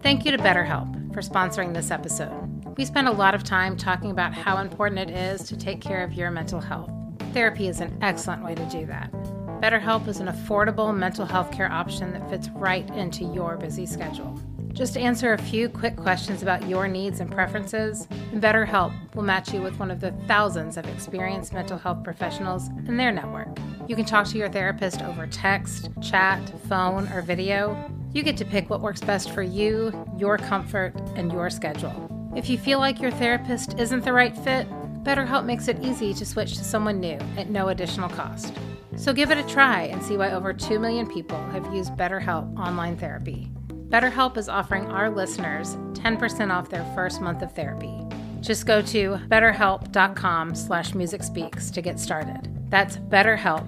Thank you to BetterHelp for sponsoring this episode. We spend a lot of time talking about how important it is to take care of your mental health. Therapy is an excellent way to do that. BetterHelp is an affordable mental health care option that fits right into your busy schedule. Just answer a few quick questions about your needs and preferences, and BetterHelp will match you with one of the thousands of experienced mental health professionals in their network. You can talk to your therapist over text, chat, phone, or video. You get to pick what works best for you, your comfort, and your schedule. If you feel like your therapist isn't the right fit, BetterHelp makes it easy to switch to someone new at no additional cost. So give it a try and see why over 2 million people have used BetterHelp online therapy. BetterHelp is offering our listeners 10% off their first month of therapy. Just go to betterhelp.com/musicspeaks to get started. That's BetterHelp,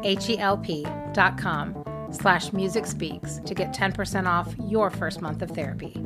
HELP.com/musicspeaks to get 10% off your first month of therapy.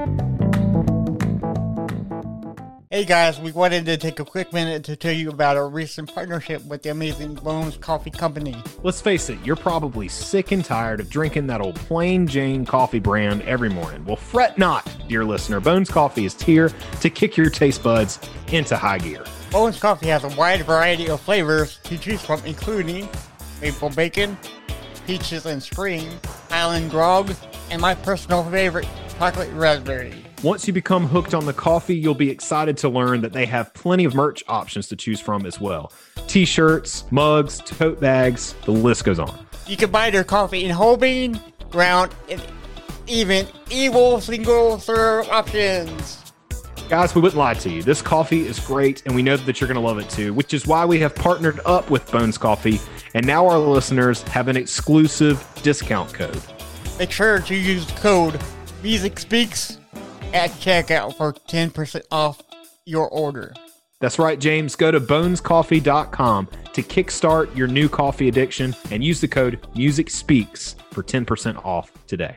Hey guys, we wanted to take a quick minute to tell you about our recent partnership with the amazing Bones Coffee Company. Let's face it, you're probably sick and tired of drinking that old plain Jane coffee brand every morning. Well, fret not, dear listener. Bones Coffee is here to kick your taste buds into high gear. Bones Coffee has a wide variety of flavors to choose from, including maple bacon, peaches and spring, island grog, and my personal favorite, chocolate raspberry. Once you become hooked on the coffee, you'll be excited to learn that they have plenty of merch options to choose from as well. T-shirts, mugs, tote bags, the list goes on. You can buy their coffee in whole bean, ground, and even evil single serve options. Guys, we wouldn't lie to you. This coffee is great, and we know that you're going to love it too, which is why we have partnered up with Bones Coffee, and now our listeners have an exclusive discount code. Make sure to use the code MUSICSPEAKS at checkout for 10% off your order. That's right, James. Go to bonescoffee.com to kickstart your new coffee addiction and use the code MUSICSPEAKS for 10% off today.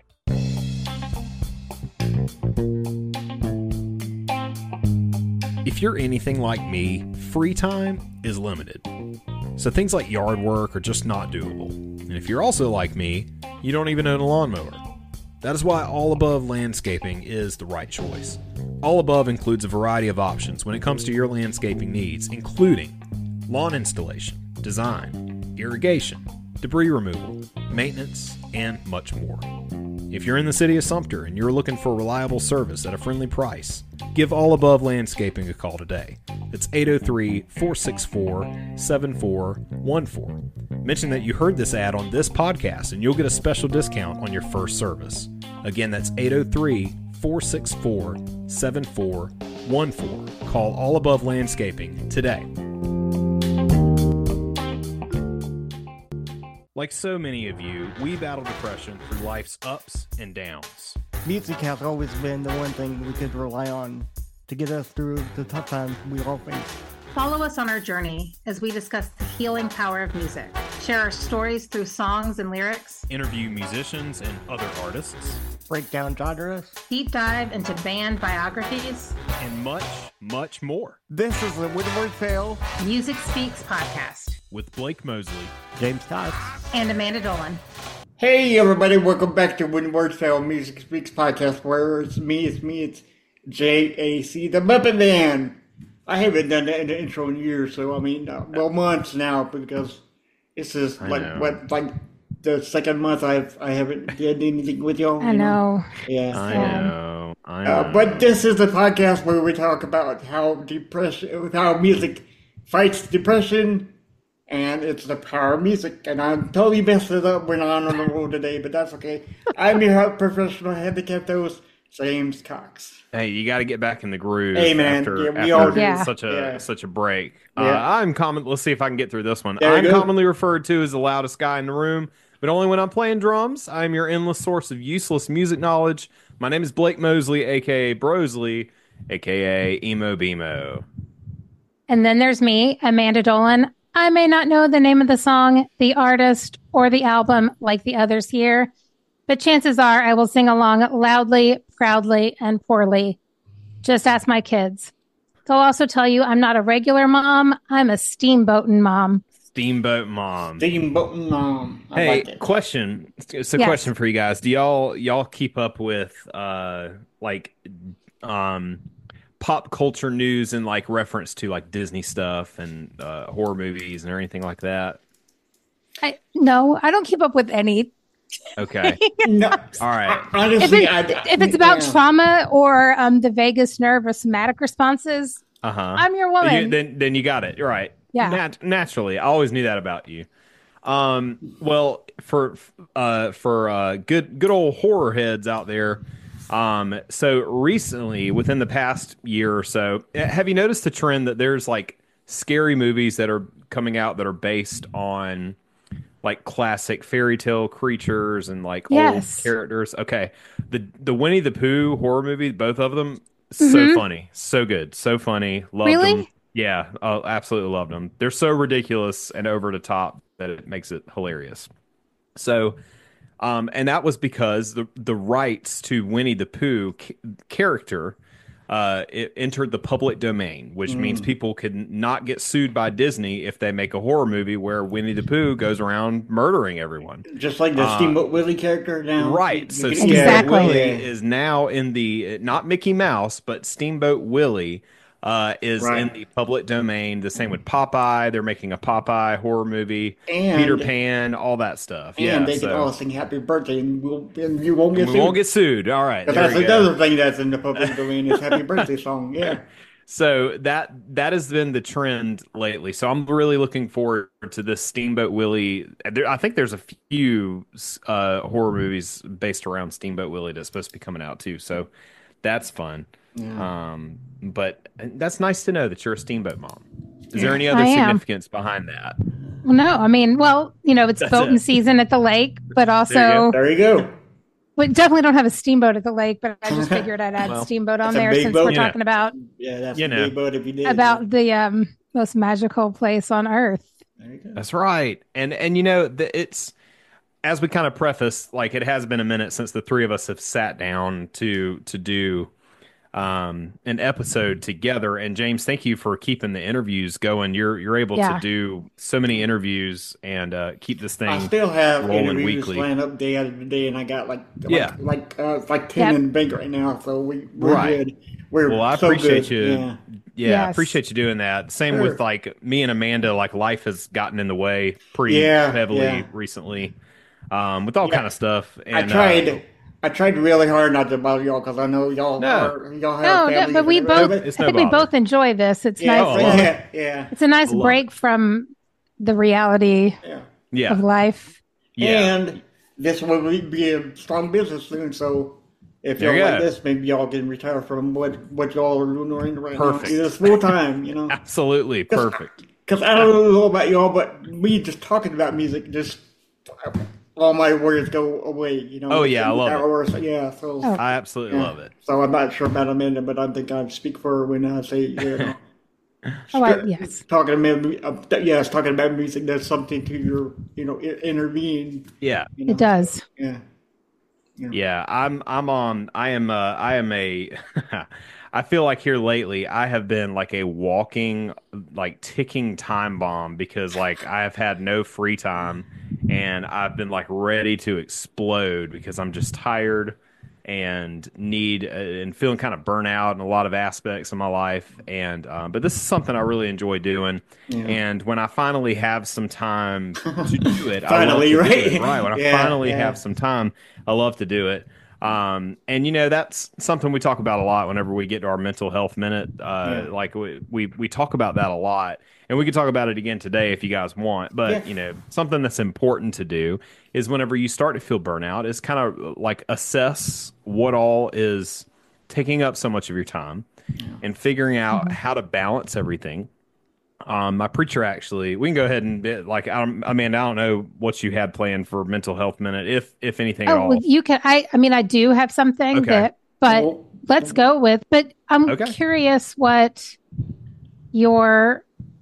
If you're anything like me, free time is limited. So things like yard work are just not doable. And if you're also like me, you don't even own a lawnmower. That is why All Above Landscaping is the right choice. All Above includes a variety of options when it comes to your landscaping needs, including lawn installation, design, irrigation, debris removal, maintenance, and much more. If you're in the city of Sumter and you're looking for reliable service at a friendly price, give All Above Landscaping a call today. It's 803-464-7414. Mention that you heard this ad on this podcast and you'll get a special discount on your first service. Again, that's 803-464-7414. Call All Above Landscaping today. Like so many of you, we battle depression through life's ups and downs. Music has always been the one thing we could rely on to get us through the tough times we all face. Follow us on our journey as we discuss the healing power of music, share our stories through songs and lyrics, Interview musicians and other artists, break down genres, deep dive into band biographies, and much, much more. This is the Windward Tale Music Speaks podcast With Blake Mosley, James Scott, and Amanda Dolan. Hey everybody, welcome back to Windward Tale Music Speaks podcast, where it's me, it's JAC, the Muppet Man. I haven't done that in the intro in years, so months now, because this is like the second month I haven't did anything with y'all. I know. Yeah. I know. But this is the podcast where we talk about how music fights depression, and it's the power of music. And I'm totally messed it up when I'm on the road today, but that's okay. I'm your professional handicapped host, James Cox. Hey, you got to get back in the groove. Hey, man. After such a break. Yeah. Let's see if I can get through this one. There you I'm go. commonly referred to as the loudest guy in the room, but only when I'm playing drums. I'm your endless source of useless music knowledge. My name is Blake Mosley, a.k.a. Brosley, a.k.a. Emo Bemo. And then there's me, Amanda Dolan. I may not know the name of the song, the artist, or the album like the others here, but chances are I will sing along loudly, proudly, and poorly. Just ask my kids. They'll also tell you I'm not a regular mom. I'm a steamboating mom. Steamboat Mom. Steamboat Mom. I Hey, like it. question. It's a Yes. question for you guys. Do y'all keep up with like pop culture news and like reference to like Disney stuff and horror movies and anything like that? No, I don't keep up with any. Okay. No, All right. honestly, If it's about trauma or the vagus nerve or somatic responses, Uh-huh. I'm your woman. Then you got it. You're right. Yeah. Naturally. I always knew that about you. Well, for good old horror heads out there, so recently, within the past year or so, have you noticed the trend that there's like scary movies that are coming out that are based on like classic fairy tale creatures and like Yes. old characters? Okay. The Winnie the Pooh horror movie, both of them, so funny, so good, so funny. Loved Really? them. Yeah, absolutely loved them. They're so ridiculous and over the top that it makes it hilarious. So, and that was because the rights to Winnie the Pooh character it entered the public domain, which means people could not get sued by Disney if they make a horror movie where Winnie the Pooh goes around murdering everyone. just like the Steamboat Willie character now. Right. So You can- Steamboat Exactly. Willie is now in the not Mickey Mouse, but Steamboat Willie is Right. in the public domain. The same with Popeye. They're making a Popeye horror movie. And- Peter Pan, all that stuff. And Yeah. they can all sing happy birthday, and you won't get we sued. won't get sued. All right. But There that's we go. another thing that's in the public domain is happy birthday song. Yeah. So that has been the trend lately. So I'm really looking forward to this Steamboat Willie. I think there's a few horror movies based around Steamboat Willie that's supposed to be coming out too. So that's fun. But that's nice to know that you're a Steamboat Mom. Is there any other I am. significance behind that? Well, no, I mean, it's That's boating it. season at the lake, but There you also There you go. we definitely don't have a steamboat at the lake. But I just figured I'd add Well, steamboat on that's a there big since boat. we're Yeah. talking about Yeah, that's You a know. big boat if you did. the most magical place on earth. There you go. That's right. And you know, it's as we kind of preface, like it has been a minute since the three of us have sat down to do an episode together. And James, thank you for keeping the interviews going. You're able Yeah. to do so many interviews and keep this thing. I still have rolling interviews weekly. lined up day after day, and I got Yeah. like 10 Yep. in the bank right now. So we're Right. good. We're Well, I so appreciate good. you. Yeah. Yeah, I Yes. appreciate you doing that. Same Sure. with like me and Amanda. Like life has gotten in the way pretty Yeah, heavily yeah. recently, with all kind of stuff. And I tried really hard not to bother y'all because I know y'all No. y'all have No, families but we and both. everything. It's I no think we bother. both enjoy this. It's Yeah, Oh, I nice. love yeah, yeah, It's a nice I love break from the reality yeah. yeah, of life. yeah. And this will be a strong business soon. So if There y'all you like go. this, maybe y'all can retire from what y'all are doing right Perfect. now. It's full time, you know. Absolutely perfect. Because I don't know about y'all, but me just talking about music, just all my words go away, you know. Oh, yeah, I love it. Or, yeah, so Oh. I absolutely love it. so I'm not sure about Amanda, but I think I speak for her when I say, you know. Yes. Talking about music does something to your, you know, intervene. Yeah, You know? It does. Yeah. yeah. I am a. I feel like here lately I have been like a walking, like ticking time bomb because like I have had no free time and I've been like ready to explode because I'm just tired and need and feeling kind of burnout in a lot of aspects of my life. And but this is something I really enjoy doing. And when I finally have some time to do it, I love to Finally, do right? it. Right. When I Yeah, finally yeah. have some time, I love to do it. And you know that's something we talk about a lot whenever we get to our mental health minute. Like we talk about that a lot, and we can talk about it again today if you guys want. But Yeah. you know, something that's important to do is whenever you start to feel burnout, is kind of like assess what all is taking up so much of your time, and figuring out how to balance everything. My preacher actually, we can go ahead and Amanda, I don't know what you had planned for mental health minute, if anything at Oh, all. well, you can. I mean, I do have something Okay. but Well, let's go with. But I'm Okay. curious what your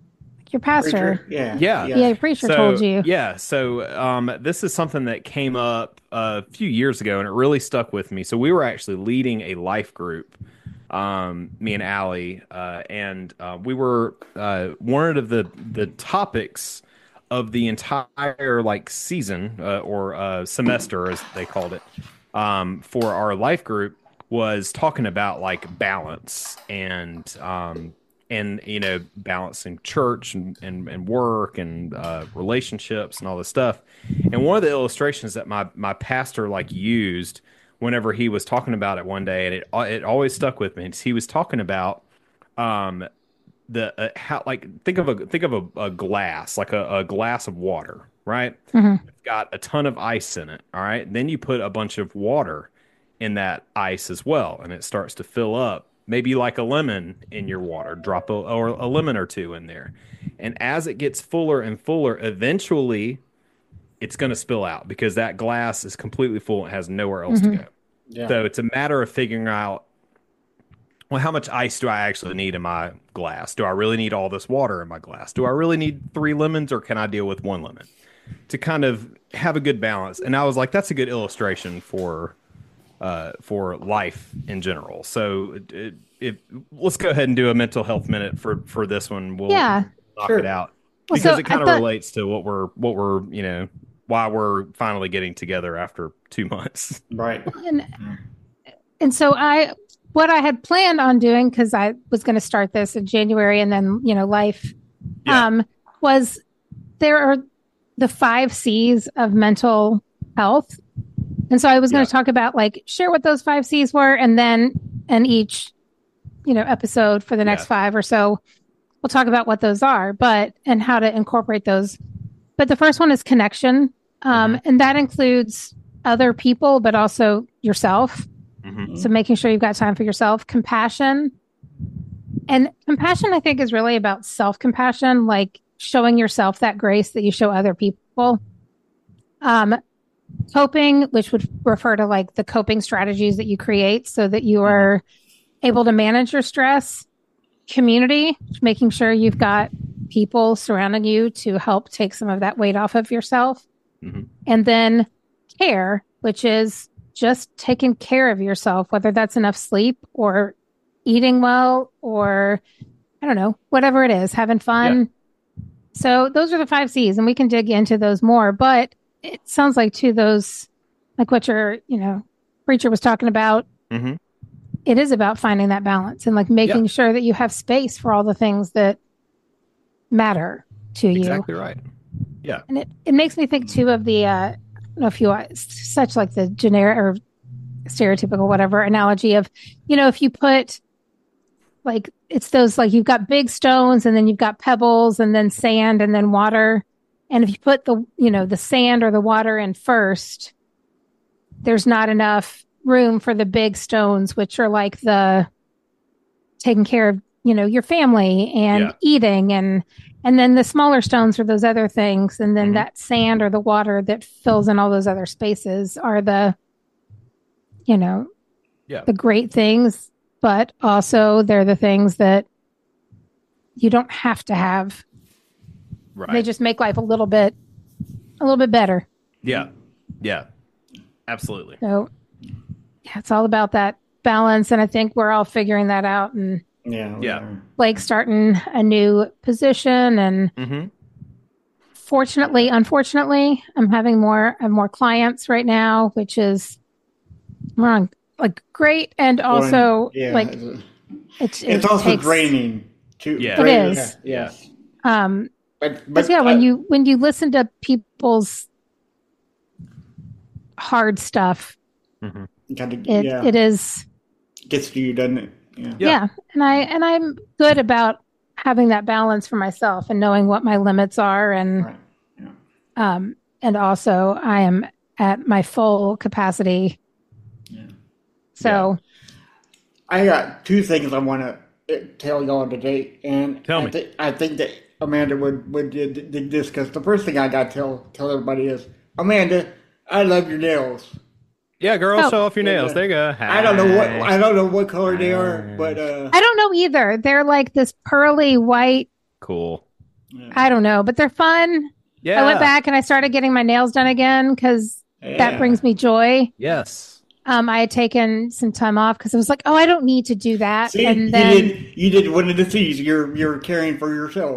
pastor. Preacher? Yeah. Yeah. Yeah, your preacher told you. Yeah. So this is something that came up a few years ago, and it really stuck with me. So we were actually leading a life group, me and Allie, and we were one of the topics of the entire like season or semester, as they called it, for our life group was talking about like balance and balancing church and work and relationships and all this stuff. And one of the illustrations that my pastor like used whenever he was talking about it one day, and it always stuck with me. He was talking about the how, like, think of a glass, like a glass of water, right? It's got a ton of ice in it. All right. Then you put a bunch of water in that ice as well, and it starts to fill up. Maybe like a lemon in your water, drop or a lemon or two in there. And as it gets fuller and fuller, eventually it's going to spill out because that glass is completely full and has nowhere else to go. Yeah. So it's a matter of figuring out, well, how much ice do I actually need in my glass? Do I really need all this water in my glass? Do I really need 3 lemons, or can I deal with 1 lemon? To kind of have a good balance. And I was like, that's a good illustration for life in general. So let's go ahead and do a mental health minute for this one. We'll knock it out Well, because so it kind I of thought- relates to what we're why we're finally getting together after 2 months. Right. And so what I had planned on doing, because I was going to start this in January and then, life, was there are the 5 C's of mental health. And so I was going to talk about, like, share what those 5 C's were, and then in each, episode for the next 5 or so, we'll talk about what those are, and how to incorporate those. But the first one is connection. And that includes other people, but also yourself. So making sure you've got time for yourself. Compassion. And compassion, I think, is really about self-compassion, like showing yourself that grace that you show other people. Coping, which would refer to like the coping strategies that you create so that you are able to manage your stress. Community, making sure you've got people surrounding you to help take some of that weight off of yourself. And then care, which is just taking care of yourself, whether that's enough sleep or eating well, or I don't know, whatever it is, having fun. So those are the 5 C's, and we can dig into those more. But it sounds like those, like what your, preacher was talking about, it is about finding that balance and like making sure that you have space for all the things that matter to you. Exactly right. Yeah. And it makes me think too of the, I don't know if you such like the generic or stereotypical whatever analogy of, if you put like, it's those, like, you've got big stones and then you've got pebbles and then sand and then water. And if you put the sand or the water in first, there's not enough room for the big stones, which are like the taking care of, your family and eating. And then the smaller stones are those other things. And then that sand or the water that fills in all those other spaces are the, the great things, but also they're the things that you don't have to have. Right. They just make life a little bit better. Yeah. Yeah. Absolutely. So it's all about that balance. And I think we're all figuring that out. And Blake's starting a new position. And unfortunately, I have more clients right now, which is wrong, like great. And also it's also draining too. Yeah. It is. Yes. But when you listen to people's hard stuff, it is gets to you, doesn't it? Yeah. And I'm good about having that balance for myself and knowing what my limits are, and and also I am at my full capacity. So I got 2 things I want to tell y'all today, and tell me. I think that Amanda would dig this, because the first thing I got to tell everybody is, Amanda, I love your nails. Yeah, girl, show off your nails. There you go. I don't know what color they are, but I don't know either. They're like this pearly white. Cool. I don't know, but they're fun. Yeah. I went back and I started getting my nails done again because that brings me joy. Yes. I had taken some time off because I was like, oh, I don't need to do that. See, and then you did one of the C's. You're caring for yourself.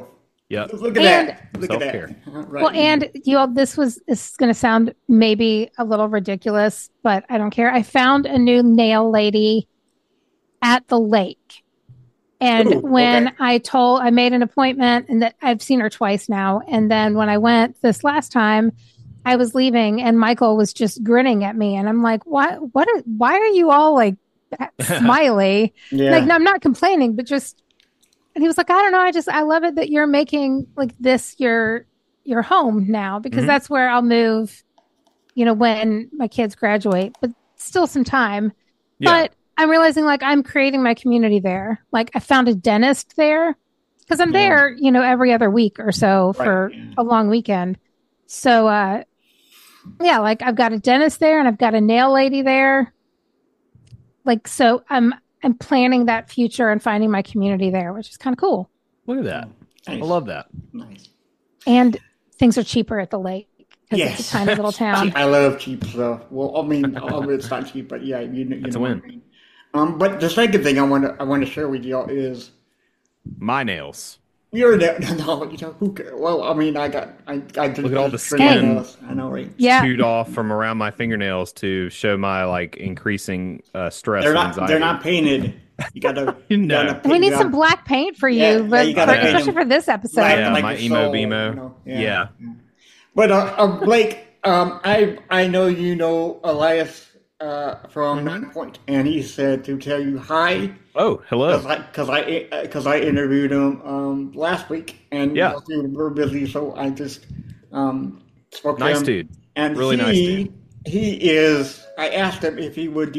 Yep. Look at And- that. Look Self-care. at that. Right. Well, and this is going to sound maybe a little ridiculous, but I don't care. I found a new nail lady at the lake. And Ooh, when okay. I made an appointment, and that I've seen her twice now. And then when I went this last time, I was leaving and Michael was just grinning at me. And I'm like, why are you all like smiley? Yeah. Like, no, I'm not complaining, but just, and he was like, I don't know. I love it that you're making like this your home now, because Mhm. that's where I'll move, when my kids graduate, but still some time. Yeah. But I'm realizing like I'm creating my community there. Like I found a dentist there because I'm Yeah. there, every other week or so for Right. a long weekend. So, yeah, like I've got a dentist there and I've got a nail lady there. Like, so I'm planning that future and finding my community there, which is kind of cool. Look at that. Nice. I love that. Nice. And things are cheaper at the lake because Yes. it's a tiny little town. I love cheap stuff. Well, I mean, it's not cheap, but yeah, you It's know a what I win. mean. But the second thing I want to share with y'all is My nails. you're there. No, who cares? Well, I mean, I just Look at all the trimmed my skin. nails. I know, right? Yeah. Chewed off from around my fingernails to show my like increasing stress They're and not. anxiety. They're not painted. You gotta. No. We need some black paint for you, Yeah, but you gotta paint especially them for this episode. black. Yeah, like my your emo soul, BMO. Yeah. But Blake, I know you know Elias from Mm-hmm. 9 Point, and he said to tell you hi Oh, hello. because I interviewed him last week, and Yeah. you were busy, so I just spoke to Nice him. dude. And Really nice dude. He is. I asked him if he would do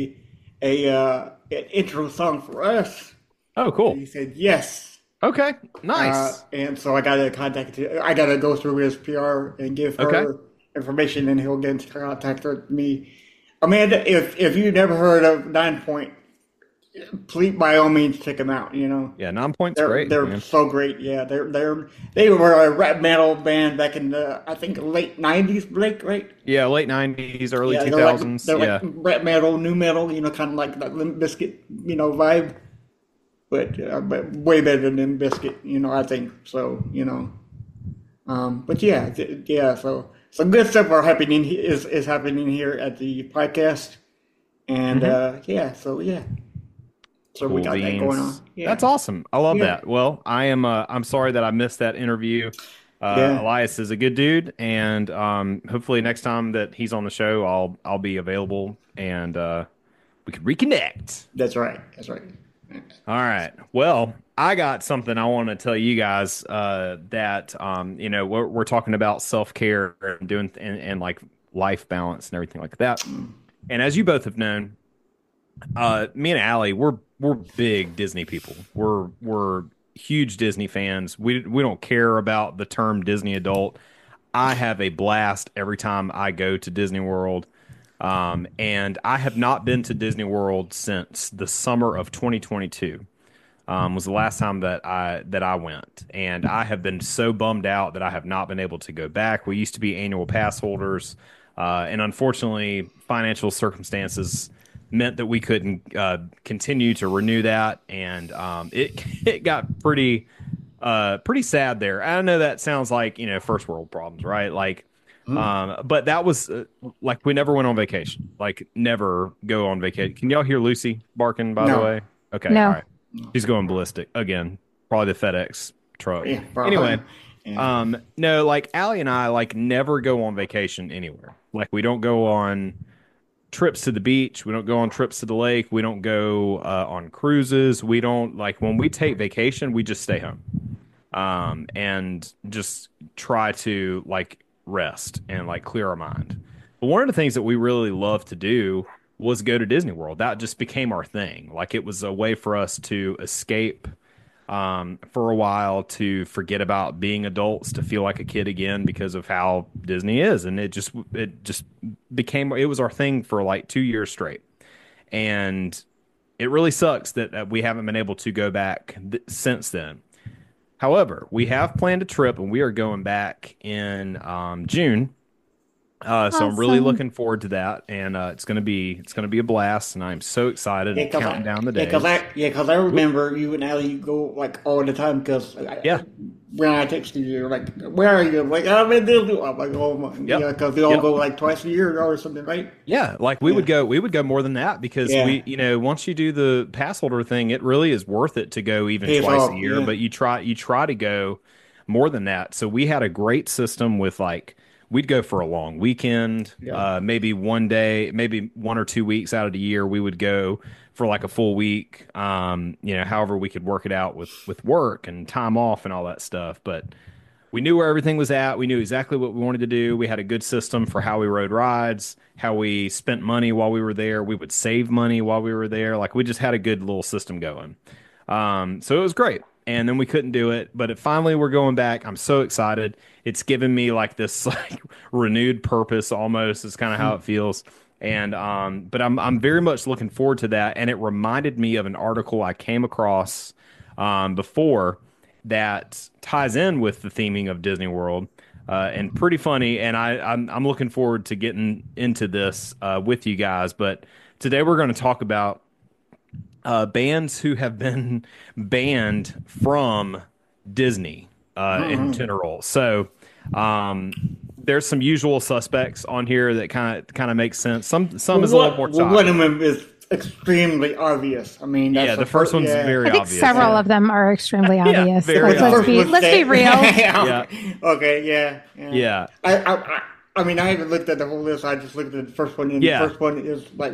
an intro song for us. Oh, cool. He said yes. Okay. Nice. And so I got to contact. I got to go through his PR and give her Okay. information, and he'll get in contact with me. Amanda, if you never heard of 9 Point, please by all means check them out. Yeah, 9 Point's they're great. they're man. so great. Yeah, they were a rap metal band back in the I think late '90s, Blake, right? Yeah, late 90s, early Yeah, 2000s. they're yeah. like rap metal, new metal, kind of like that Limp Bizkit, vibe, but way better than Limp Bizkit, I think so, but yeah, so some good stuff is happening here at the podcast, and so we Cool got that beans. going on. Yeah. That's awesome. I love Yeah. that. Well, I'm sorry that I missed that interview. Yeah. Elias is a good dude, and hopefully next time that he's on the show, I'll be available and we can reconnect. That's right. That's right. All right. Well, I got something I want to tell you guys that we're talking about self-care and doing and like life balance and everything like that. And as you both have known, me and Allie, we're big Disney people. We're huge Disney fans. We don't care about the term Disney adult. I have a blast every time I go to Disney World. And I have not been to Disney World since the summer of 2022. Was the last time that I went, and I have been so bummed out that I have not been able to go back. We used to be annual pass holders, and unfortunately, financial circumstances meant that we couldn't continue to renew that, and it got pretty sad there. I know that sounds like first world problems, right? Like. But that was like we never went on vacation. Like never go on vacation. Can y'all hear Lucy barking? By the No. way, okay, No. all right. She's going ballistic again. Probably the FedEx truck. Yeah, probably. Anyway, Yeah. no, like Allie and I like never go on vacation anywhere. Like we don't go on trips to the beach. We don't go on trips to the lake. We don't go on cruises. We don't like when we take vacation. We just stay home, and just try to like rest and like clear our mind. But one of the things that we really love to do was go to Disney World. That just became our thing. Like it was a way for us to escape for a while, to forget about being adults, to feel like a kid again because of how Disney is. And it just became, it was our thing for like 2 years straight. And it really sucks that we haven't been able to go back since then. However, we have planned a trip, and we are going back in June. So I'm really Awesome. looking forward to that, and it's gonna be a blast, and I'm so excited and counting down the days. Because I remember you and Allie go like all the time because Yeah. when I text you, like, where are you? Like, I'm in Disney. I'm like, oh my, yeah, because they all go like twice a year or something, right? Yeah, like we would go more than that because we, once you do the pass holder thing, it really is worth it to go even twice a year. But you try to go more than that. So we had a great system with like we'd go for a long weekend, maybe one day, maybe 1 or 2 weeks out of the year, we would go for like a full week. However we could work it out with work and time off and all that stuff. But we knew where everything was at. We knew exactly what we wanted to do. We had a good system for how we rode rides, how we spent money while we were there. We would save money while we were there. Like we just had a good little system going. So it was great. And then we couldn't do it, but finally we're going back. I'm so excited. It's given me like this like renewed purpose almost is kind of how it feels. And but I'm very much looking forward to that. And it reminded me of an article I came across before that ties in with the theming of Disney World. And pretty funny. And I'm looking forward to getting into this with you guys. But today we're going to talk about bands who have been banned from Disney in general. So there's some usual suspects on here that kind of makes sense. Some is a little more shocking. One of them is extremely obvious. I mean, that's the first one's very obvious. I think several of them are extremely obvious. Very obvious. Let's be real. Okay, yeah. I mean, I haven't looked at the whole list. I just looked at the first one, and the first one is like,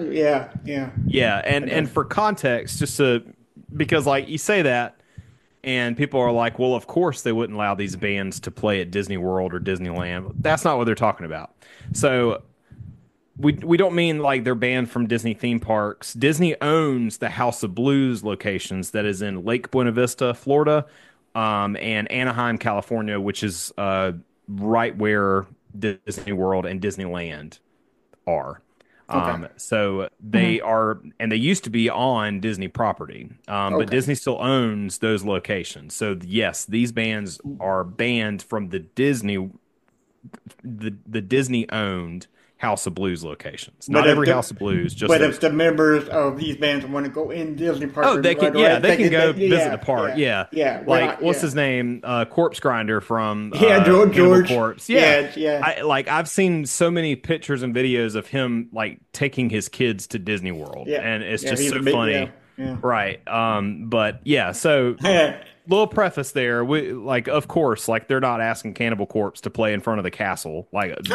and for context, because like you say that, and people are like, well, of course they wouldn't allow these bands to play at Disney World or Disneyland. That's not what they're talking about. So we don't mean like they're banned from Disney theme parks. Disney owns the House of Blues locations that is in Lake Buena Vista, Florida, and Anaheim, California, which is right where Disney World and Disneyland are. So they are, and they used to be on Disney property, but Disney still owns those locations. So yes, these bands are banned from the Disney owned House of Blues locations. Not every House of Blues, just if the members of these bands want to go in Disney park, they can. They can go visit the park. Yeah. Like what's his name? Corpse Grinder from George Corpse. I've seen so many pictures and videos of him like taking his kids to Disney World, and it's just so funny. Right. But yeah. So. Little preface there, of course, like they're not asking Cannibal Corpse to play in front of the castle, like for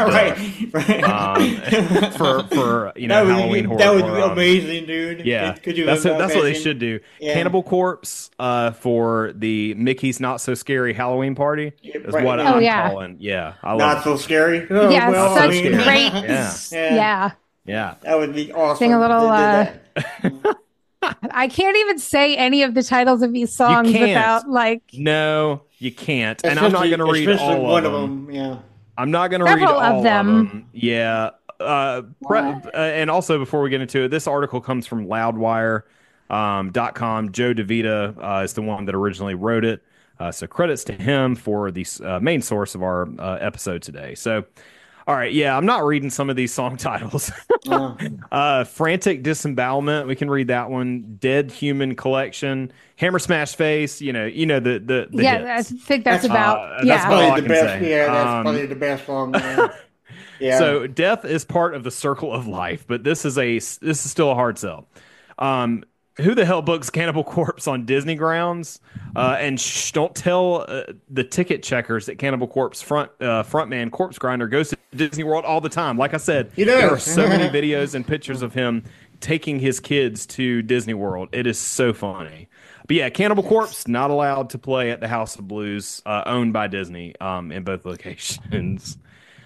Halloween horror. That would be amazing, dude. Yeah, that's what they should do. Yeah. Cannibal Corpse for the Mickey's Not So Scary Halloween party is what I'm calling. Yeah, I love Not So Scary. Such great. Yeah, that would be awesome. Sing a little. I can't even say any of the titles of these songs without like. No, you can't. And I'm not going to read all of them. Yeah, I'm not going to read all of them. Yeah. And also, before we get into it, this article comes from Loudwire.com. Joe DeVita is the one that originally wrote it. So credits to him for the main source of our episode today. So. All right, I'm not reading some of these song titles. Frantic Disembowelment, we can read that one. Dead Human Collection, Hammer Smash Face, the hits. I think that's about that's probably the best. Say. Yeah, that's probably the best song. Yeah. So Death is part of the circle of life, but this is still a hard sell. Who the hell books Cannibal Corpse on Disney grounds? And don't tell the ticket checkers that Cannibal Corpse frontman Corpse Grinder goes to Disney World all the time. Like I said, there are so many videos and pictures of him taking his kids to Disney World. It is so funny. But yeah, Cannibal Corpse not allowed to play at the House of Blues, owned by Disney, in both locations.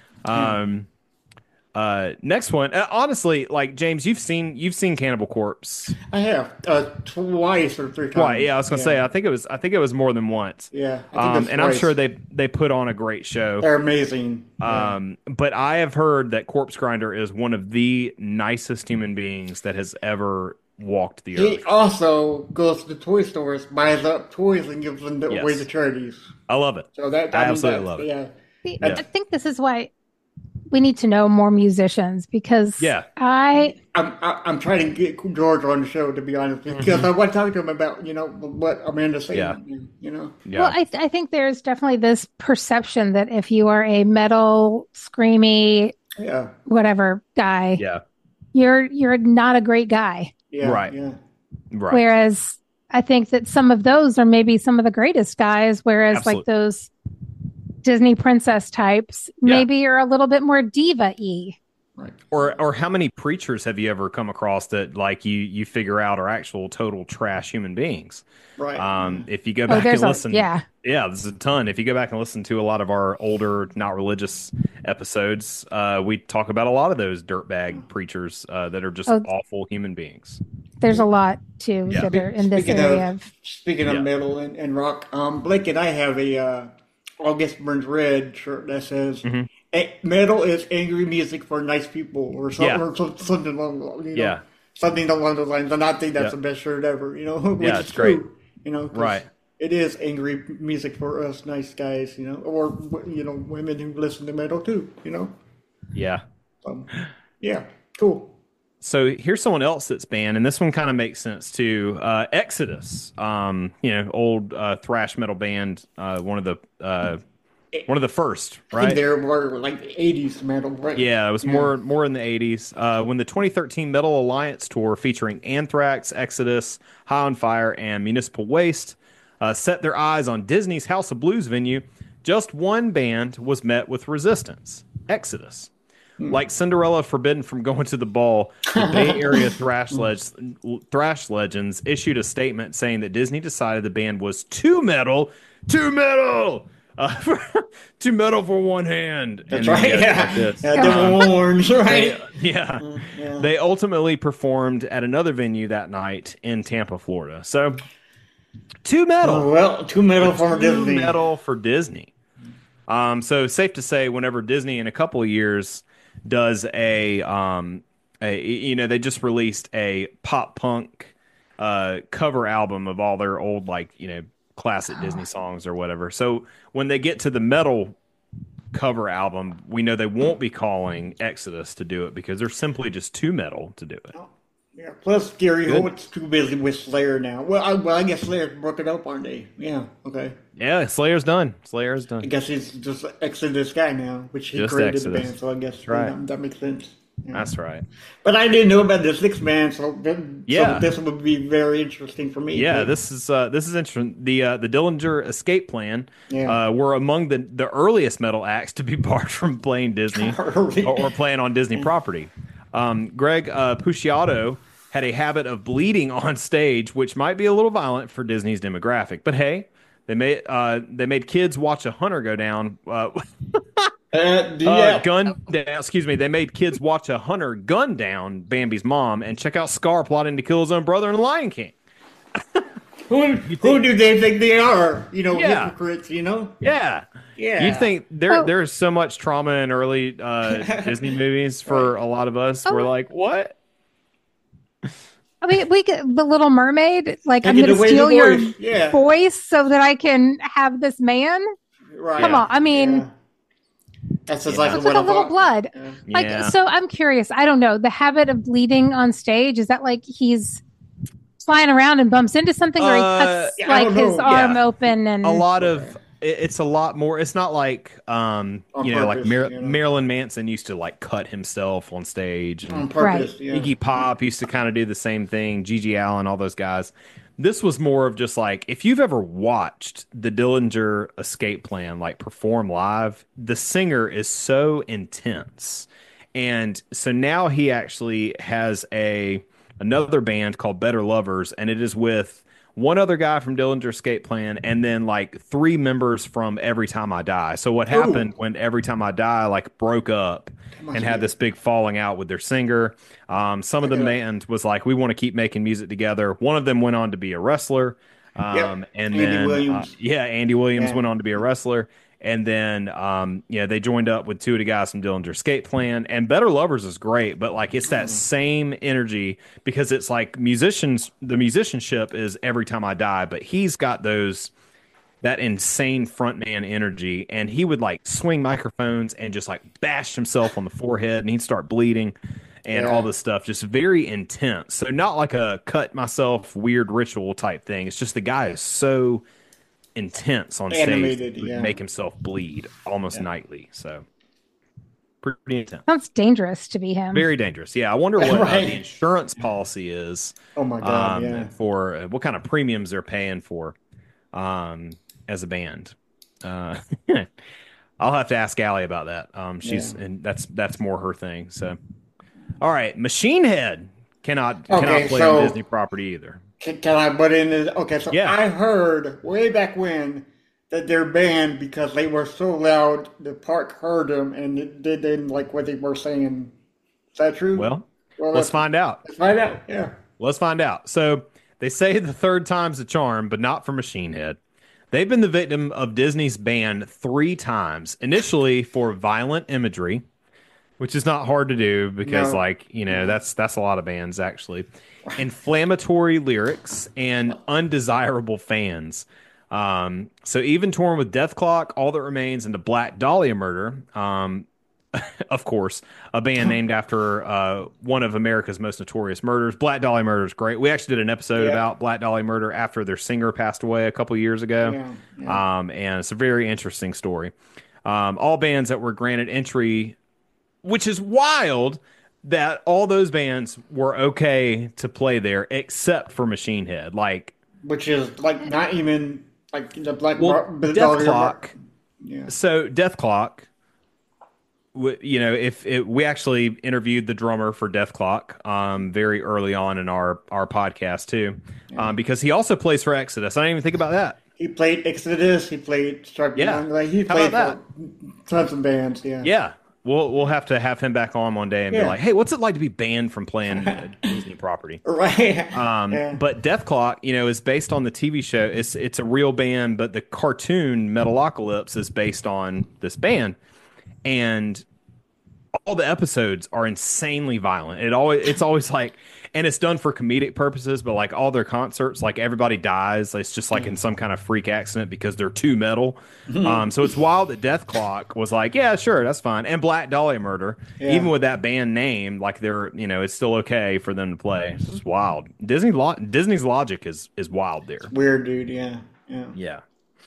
Next one. Honestly, like James, you've seen Cannibal Corpse. I have twice or 3 times. Twice, yeah. I was gonna say I think it was more than once. Yeah, and I'm sure they put on a great show. They're amazing. But I have heard that Corpse Grinder is one of the nicest human beings that has ever walked the earth. He also goes to the toy stores, buys up toys, and gives them away to charities. I love it. So I absolutely love it. Yeah. I think this is why we need to know more musicians because Yeah. I'm trying to get George on the show, to be honest, because I want to talk to him about, what Amanda's saying. Yeah. Well, I think there's definitely this perception that if you are a metal, screamy, Yeah. whatever guy, Yeah. you're not a great guy. Yeah. Right. Yeah. Right. Whereas I think that some of those are maybe some of the greatest guys, whereas Absolutely. like those Disney princess types maybe are a little bit more diva-y. Right. Or how many preachers have you ever come across that like you figure out are actual total trash human beings? Right. If you go back and listen, yeah, there's a ton. If you go back and listen to a lot of our older, not religious episodes, we talk about a lot of those dirtbag preachers that are just awful human beings. there's a lot too Yeah. that are in this area. Speaking of metal and rock, Blake and I have a August Burns Red shirt that says metal is angry music for nice people, or something along something along those lines. And I think that's the best shirt ever, which is it's great. true, 'cause Right. it is angry music for us nice guys, or women who listen to metal too, Yeah. Yeah, cool. So here's someone else that's banned, and this one kind of makes sense too. Exodus, old thrash metal band, one of the first, I right? think they were like 80s metal, right? Yeah, it was more in the 80s. When the 2013 Metal Alliance tour featuring Anthrax, Exodus, High on Fire, and Municipal Waste set their eyes on Disney's House of Blues venue, just one band was met with resistance: Exodus. Like Cinderella forbidden from going to the ball, the Bay Area thrash legends issued a statement saying that Disney decided the band was too metal, too metal for one hand. That's and right. like this. Devil horns, right? They ultimately performed at another venue that night in Tampa, Florida. So, too metal. Oh, well, too metal for Disney. Too metal for Disney. So safe to say, whenever Disney in a couple of years does they just released a pop punk cover album of all their old classic Disney songs or whatever. So when they get to the metal cover album, we know they won't be calling Exodus to do it because they're simply just too metal to do it. Yeah. Plus, Gary Holt's too busy with Slayer now. Well, I guess Slayer's broken up, aren't they? Yeah. Okay. Yeah, Slayer's done. I guess he's just Exodus guy now, which he Just created Exodus. the band. So I guess that makes sense. Yeah. That's right. But I didn't know about the six man, so this would be very interesting for me. Yeah, this is interesting. The Dillinger Escape Plan Yeah. were among the earliest metal acts to be barred from playing Disney or playing on Disney property. Greg Puciato had a habit of bleeding on stage, which might be a little violent for Disney's demographic. But hey, they made kids watch a hunter go down. Gun down. Excuse me. They made kids watch a hunter gun down Bambi's mom and check out Scar plotting to kill his own brother in Lion King. Who do they think they are? Hypocrites. Yeah. Yeah. You think there's so much trauma in early Disney movies for a lot of us. We're like, what? I mean, we get The Little Mermaid. Like, I'm Take going to away steal the your voice. Yeah. voice so that I can have this man. Right. Come on. I mean, Yeah. That's exactly it's what like a I little thought. blood. Yeah. Like, Yeah. so I'm curious. I don't know. The habit of bleeding on stage, is that like he's flying around and bumps into something, or he cuts Yeah, I like don't his know. arm Yeah. open and A lot of it's a lot more. It's not like like purpose, Marilyn Manson used to like cut himself on stage. On And purpose. Right. Yeah. Iggy Pop used to kind of do the same thing. Gigi Allen, all those guys. This was more of just like, if you've ever watched the Dillinger Escape Plan like perform live, the singer is so intense. And so now he actually has another band called Better Lovers, and it is with one other guy from Dillinger Escape Plan, and then like 3 members from Every Time I Die. So what happened when Every Time I Die like broke up and had this big falling out with their singer? Some of the band was like, we want to keep making music together. One of them went on to be a wrestler. And Andy then Williams. Andy Williams Yeah. went on to be a wrestler. And then, they joined up with 2 of the guys from Dillinger Escape Plan. And Better Lovers is great, but like it's that same energy because it's like the musicianship is Every Time I Die, but he's got those that insane frontman energy, and he would like swing microphones and just like bash himself on the forehead, and he'd start bleeding and all this stuff. Just very intense. So not like a cut myself weird ritual type thing. It's just the guy is so intense on Animated, stage, make himself bleed almost nightly. So pretty intense. Sounds dangerous to be him. Very dangerous. Yeah, I wonder what Right. the insurance policy is. Oh my God, For what kind of premiums they're paying for as a band. I'll have to ask Allie about that. And that's more her thing. So, all right, Machine Head cannot play on Disney property either. Can I butt in this? Okay, so Yeah. I heard way back when that they're banned because they were so loud the park heard them and it didn't like what they were saying. Is that true? Well, let's find out. Let's find out. Yeah. Let's find out. So they say the third time's a charm, but not for Machine Head. They've been the victim of Disney's ban 3 times. Initially for violent imagery, which is not hard to do because, that's a lot of bands actually. Inflammatory lyrics and undesirable fans. So even torn with Death Clock, All That Remains, and the Black Dahlia Murder. Of course, a band named after one of America's most notorious murders. Black Dahlia Murder is great. We actually did an episode about Black Dahlia Murder after their singer passed away a couple years ago. And it's a very interesting story. All bands that were granted entry, which is wild that all those bands were okay to play there except for Machine Head. Which is like not even like the Black Death Clock. Yeah. So Death Clock, we actually interviewed the drummer for Death Clock very early on in our podcast too, because he also plays for Exodus. I didn't even think about that. He played Exodus. He played Strike Young. Like he How played about for tons of bands. Yeah. Yeah. We'll have to have him back on one day and be like, hey, what's it like to be banned from playing Disney property? Right. But Death Clock, is based on the TV show. It's a real band, but the cartoon Metalocalypse is based on this band. And all the episodes are insanely violent. It's always like, and it's done for comedic purposes, but like all their concerts, like everybody dies. It's just like in some kind of freak accident because they're too metal. So it's wild that Death Clock was like, yeah, sure, that's fine. And Black Dahlia Murder, even with that band name, like they're, it's still okay for them to play. It's just wild. Disney's logic is wild there. It's weird, dude. Yeah. Yeah.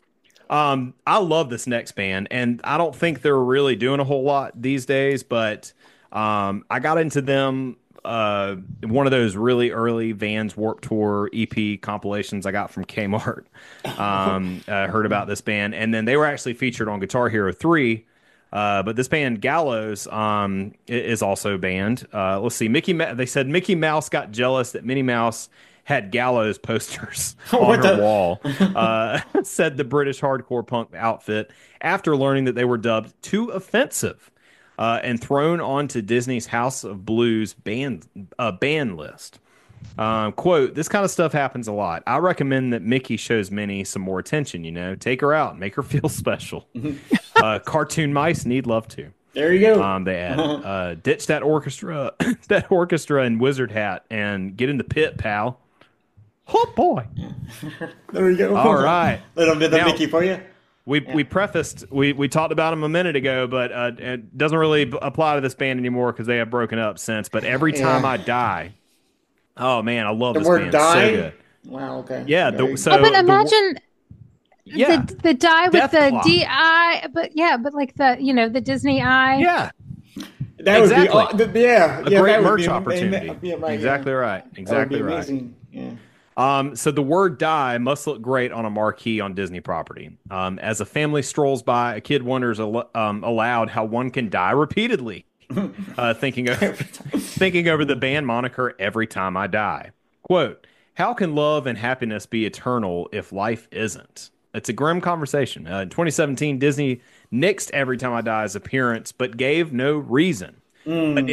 I love this next band, and I don't think they're really doing a whole lot these days, but I got into them one of those really early Vans Warped Tour EP compilations I got from Kmart. Heard about this band, and then they were actually featured on Guitar Hero 3. But this band Gallows is also banned. Let's see, they said Mickey Mouse got jealous that Minnie Mouse had Gallows posters on her wall, said the British hardcore punk outfit after learning that they were dubbed too offensive and thrown onto Disney's House of Blues ban list. Quote, this kind of stuff happens a lot. I recommend that Mickey shows Minnie some more attention, take her out, make her feel special. Cartoon mice need love too. There you go. They added, ditch that orchestra and wizard hat and get in the pit, pal. Oh boy. There you go. All right. Little bit of Now, Mickey for you. We prefaced, we talked about them a minute ago, but it doesn't really apply to this band anymore because they have broken up since. But Every Time I Die, oh man, I love this band. Die? So good. Wow. Okay. Yeah. But imagine the die with Death the Clock. DI, but like the Disney eye. Yeah. That Exactly. would be a Great merch opportunity. Exactly Right. Exactly right. Amazing. Yeah. So the word die must look great on a marquee on Disney property. As a family strolls by, a kid wonders aloud how one can die repeatedly, thinking over the band moniker Every Time I Die. Quote, how can love and happiness be eternal if life isn't? It's a grim conversation. In 2017, Disney nixed Every Time I Die's appearance, but gave no reason. But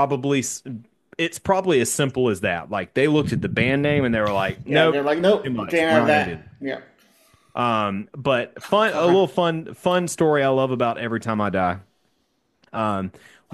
it's probably as simple as that. Like they looked at the band name and they were like, "Nope, they're like, nope, too much. can't We're have not gonna that." do Yeah. But a little fun story I love about Every Time I Die.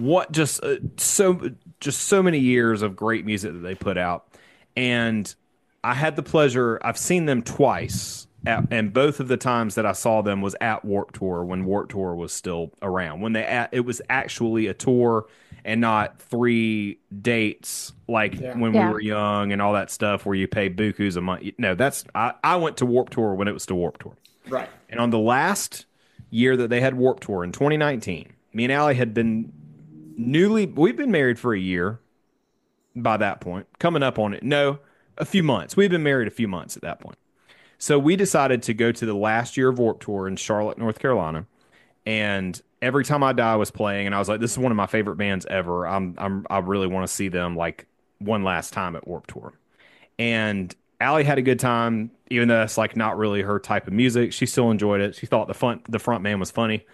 So many years of great music that they put out, and I had the pleasure. I've seen them twice and both of the times that I saw them was at Warped Tour when Warped Tour was still around. It was actually a tour and not 3 dates like when we Yeah. were young and all that stuff where you pay bukus a month. No, I went to Warped Tour when it was still Warped Tour. Right. And on the last year that they had Warped Tour in 2019, me and Allie had been we've been married for a year by that point, coming up on it. No, a few months. We'd been married a few months at that point. So we decided to go to the last year of Warped Tour in Charlotte, North Carolina. And Every Time I Die was playing, and I was like, this is one of my favorite bands ever. I really want to see them like one last time at Warped Tour. And Allie had a good time, even though that's like not really her type of music. She still enjoyed it. She thought the front man was funny.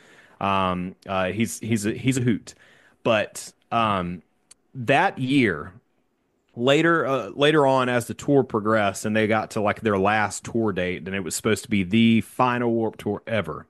He's a hoot. But that year, later on, as the tour progressed and they got to like their last tour date, and it was supposed to be the final Warped Tour ever,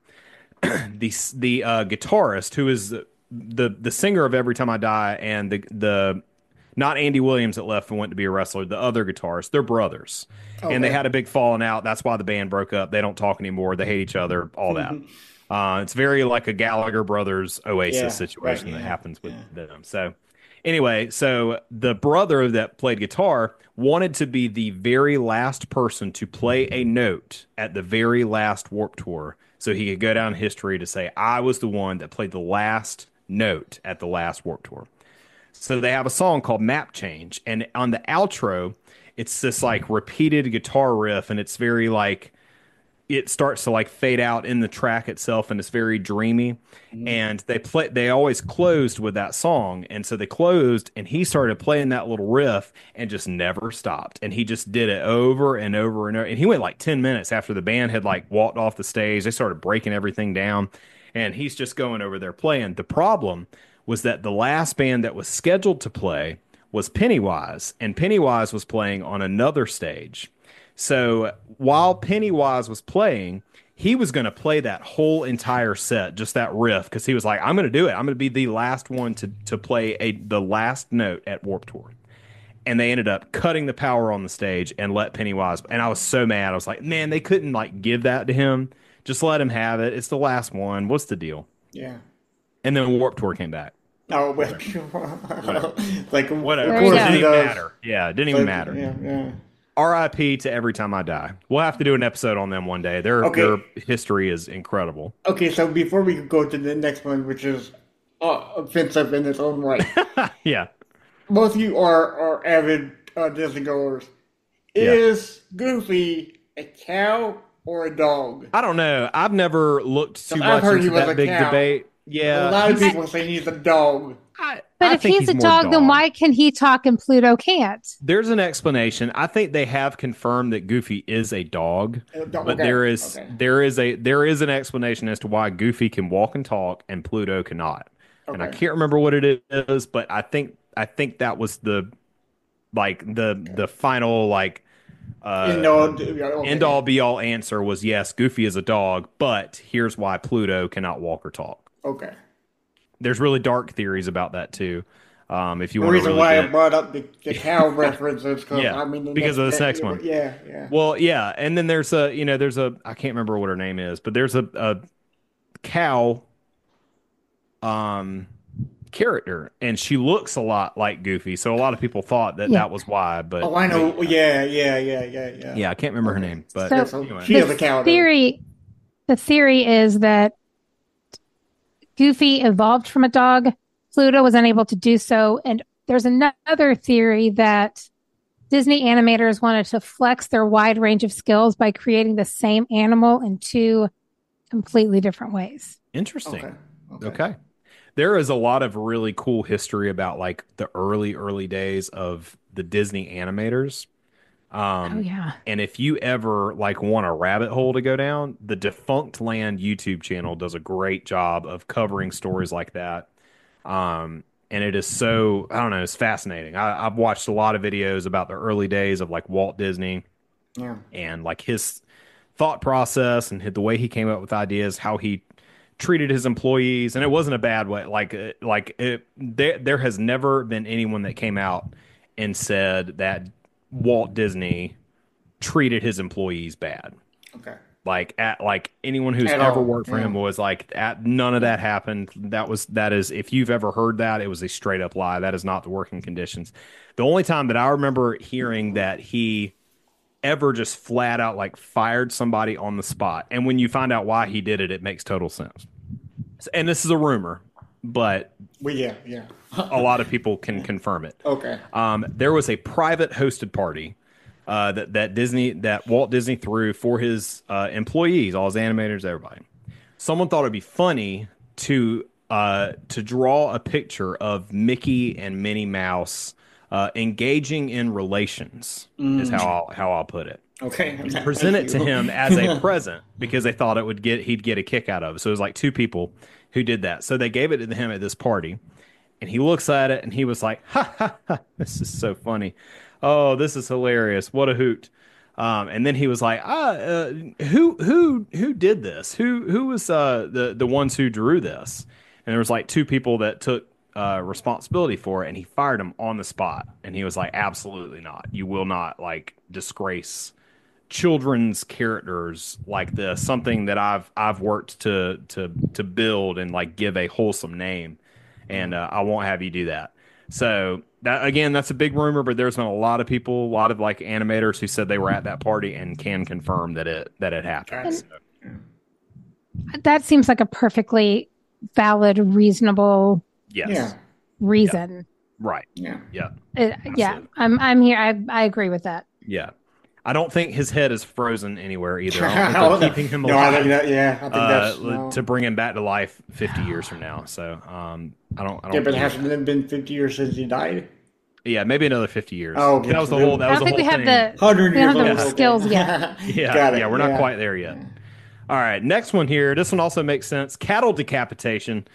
the guitarist who is the singer of Every Time I Die, and the not Andy Williams that left and went to be a wrestler, the other guitarist, they're brothers. And they had a big falling out. That's why the band broke up. They don't talk anymore. They hate each other, all that. It's very like a Gallagher brothers Oasis situation that happens with them. So anyway, so the brother that played guitar wanted to be the very last person to play a note at the very last Warped Tour so he could go down in history to say, I was the one that played the last note at the last Warped Tour. So they have a song called Map Change, and on the outro, it's this like repeated guitar riff, and it's very like it starts to like fade out in the track itself, and it's very dreamy. And they always closed with that song, and so they closed, and he started playing that little riff and just never stopped, and he just did it over and over and over. And he went like 10 minutes after the band had like walked off the stage. They started breaking everything down, and he's just going over there playing. The problem was that the last band that was scheduled to play was Pennywise, and Pennywise was playing on another stage. So while Pennywise was playing, he was going to play that whole entire set, just that riff, because he was like, I'm going to do it. I'm going to be the last one to play the last note at Warped Tour. And they ended up cutting the power on the stage and let Pennywise. And I was so mad. I was like, man, they couldn't like give that to him. Just let him have it. It's the last one. What's the deal? Yeah. And then Warped Tour came back. Oh, but like Whatever. There It you didn't go. even matter. Yeah, it didn't even matter. Yeah. RIP to Every Time I Die. We'll have to do an episode on them one day. Their history is incredible. Okay, so before we go to the next one, which is offensive in its own right, Yeah. both of you are avid Disney goers. Is Goofy a cow or a dog? I don't know. I've never looked too I've much heard he into was that a big cow. debate. A Yeah. lot of people say he's a dog. But I if think he's a more dog, then why can he talk and Pluto can't? There's an explanation. I think they have confirmed that Goofy is a dog, but Okay, there is okay. there is an explanation as to why Goofy can walk and talk and Pluto cannot. And I Okay. can't remember what it is, but I think that was the final like End end all be all answer was yes, Goofy is a dog, but here's why Pluto cannot walk or talk. Okay. There's really dark theories about that too. If you The want to reason really why get I brought up the cow reference is because Yeah, I mean because of this next one. Yeah. Well, yeah, and then there's a I can't remember what her name is, but there's a cow character, and she looks a lot like Goofy, so a lot of people thought that Yeah. that was why. But Oh, I know. Yeah. yeah, I can't remember her name, but So- So anyway. she is a cow. though. The theory is that Goofy evolved from a dog. Pluto was unable to do so. And there's another theory that Disney animators wanted to flex their wide range of skills by creating the same animal in 2 completely different ways. Interesting. Okay. Okay. There is a lot of really cool history about like the early days of the Disney animators. Oh, yeah. And if you ever like want a rabbit hole to go down, the Defunct Land YouTube channel does a great job of covering stories like that. And it is so, I don't know, it's fascinating. I've watched a lot of videos about the early days of like Walt Disney Yeah. and like his thought process and the way he came up with ideas, how he treated his employees, and it wasn't a bad way. There has never been anyone that came out and said that Walt Disney treated his employees bad. Okay. Like anyone who's At ever all, worked for him yeah. was like, none of that happened. That is, if you've ever heard that, it was a straight up lie. That is not the working conditions. The only time that I remember hearing that he ever just flat out like fired somebody on the spot, and when you find out why he did it, it makes total sense. And this is a rumor, but Well, yeah, yeah. a lot of people can confirm it. Okay. There was a private hosted party that Walt Disney threw for his employees, all his animators, everybody. Someone thought it'd be funny to draw a picture of Mickey and Minnie Mouse engaging in relations. Is how I'll put it. Okay. Present it to him as a present because they thought he'd get a kick out of it. So it was like two people who did that. So they gave it to him at this party, and he looks at it and he was like, "Ha ha ha! This is so funny. Oh, this is hilarious. What a hoot." And then he was like, who did this? Who was the ones who drew this? And there was like two people that took responsibility for it, and he fired them on the spot. And he was like, absolutely not. You will not like disgrace children's characters like this. Something that I've worked to build and like give a wholesome name, and I won't have you do that. So that, again, that's a big rumor, but there's been a lot of people, a lot of like animators who said they were at that party and can confirm that it happened. So, That seems like a perfectly valid, reasonable yes. Yeah. reason. Right. Yeah. Yeah. Yeah, I'm here. I agree with that. Yeah. I don't think his head is frozen anywhere either. I don't think they're keeping him No, I alive think that. Yeah, I think that's no. to bring him back to life 50 years from now. So I don't. Yeah, but it think- hasn't it been 50 years since he died. Yeah, maybe another 50 years. Oh, okay. That was the whole. That I was don't the think whole we have thing. the 100 we don't years have the old. skills yet. Yeah, Got it, yeah, we're not yeah. quite there yet. All right, next one here. This one also makes sense. Cattle decapitation.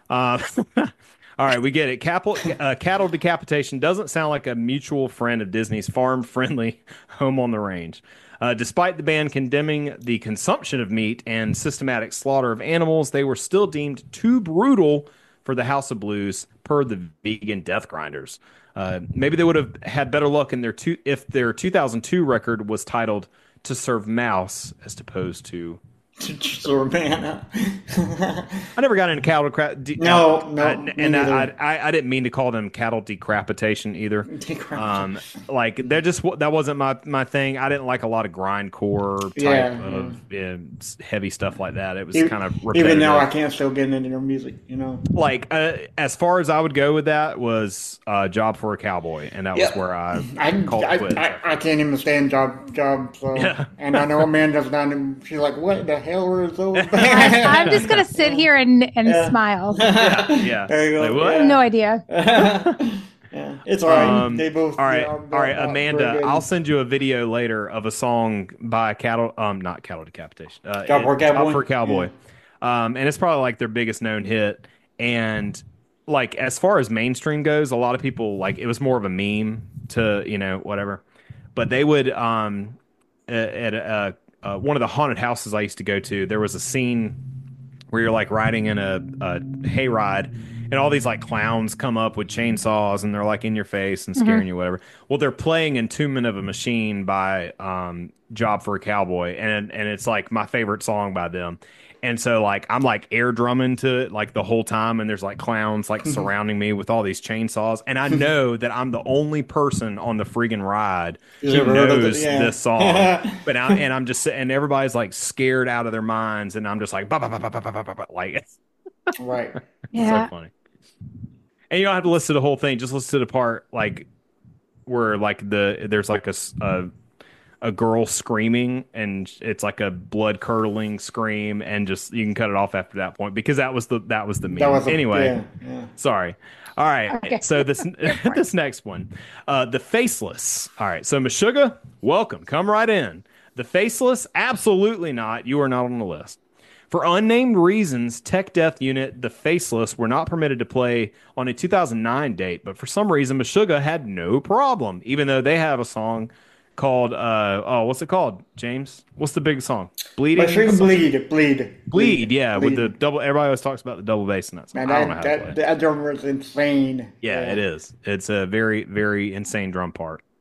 All right, we get it. Cattle decapitation doesn't sound like a mutual friend of Disney's farm-friendly Home on the Range. Despite the ban condemning the consumption of meat and systematic slaughter of animals, they were still deemed too brutal for the House of Blues, per the vegan death grinders. Maybe they would have had better luck in if their 2002 record was titled "To Serve Mouse" as opposed to. Man. I never got into cattle No, and me neither. I didn't mean to call them cattle decrapitation either. Like they're just that wasn't my thing. I didn't like a lot of grindcore type of heavy stuff like that. It was kind of repetitive. Even now, I can't still get into their music. You know, Like as far as I would go with that was Job for a Cowboy, and that was where I called it quits. I can't even stand job. So. Yeah. And I know Amanda's not. She's like, what the hell are those? I'm just gonna sit here and smile. Yeah. There you go. Like, what? I have no idea. Yeah, it's all right. They both. All right, you know, all right, they're not Amanda. very good. I'll send you a video later of a song by not cattle decapitation. Job for a Cowboy? Job for a Cowboy. And it's probably like their biggest known hit. And like as far as mainstream goes, a lot of people like it was more of a meme to whatever. But they would at one of the haunted houses I used to go to, there was a scene where you're like riding in a hayride, and all these like clowns come up with chainsaws and they're like in your face and scaring you, whatever. Well, they're playing Entombment of a Machine by Job for a Cowboy, and it's like my favorite song by them. And so like I'm like air drumming to it like the whole time, and there's like clowns like surrounding me with all these chainsaws, and I know that I'm the only person on the friggin' ride who ever heard of it? knows Yeah. this song. But I'm just and everybody's like scared out of their minds, and I'm just like bah, bah, bah, bah, bah, bah, bah, bah, like it's Right. Yeah. so funny. And you don't have to listen to the whole thing; just listen to the part like where like there's like a girl screaming, and it's like a blood curdling scream, and just you can cut it off after that point because that was the meme. Anyway, sorry. All right, Okay. so this this next one, the Faceless. All right, so Meshuggah, welcome, come right in. The Faceless, absolutely not. You are not on the list. For unnamed reasons, Tech Death Unit, the Faceless, were not permitted to play on a 2009 date, but for some reason, Meshuggah had no problem, even though they have a song called what's it called, James? What's the big song? Bleeding? Mushroom bleed. Yeah, with the double. Everybody always talks about the double bass in that song. Man, I don't know how to play it. that drummer is insane. Yeah, it is. It's a very, very insane drum part.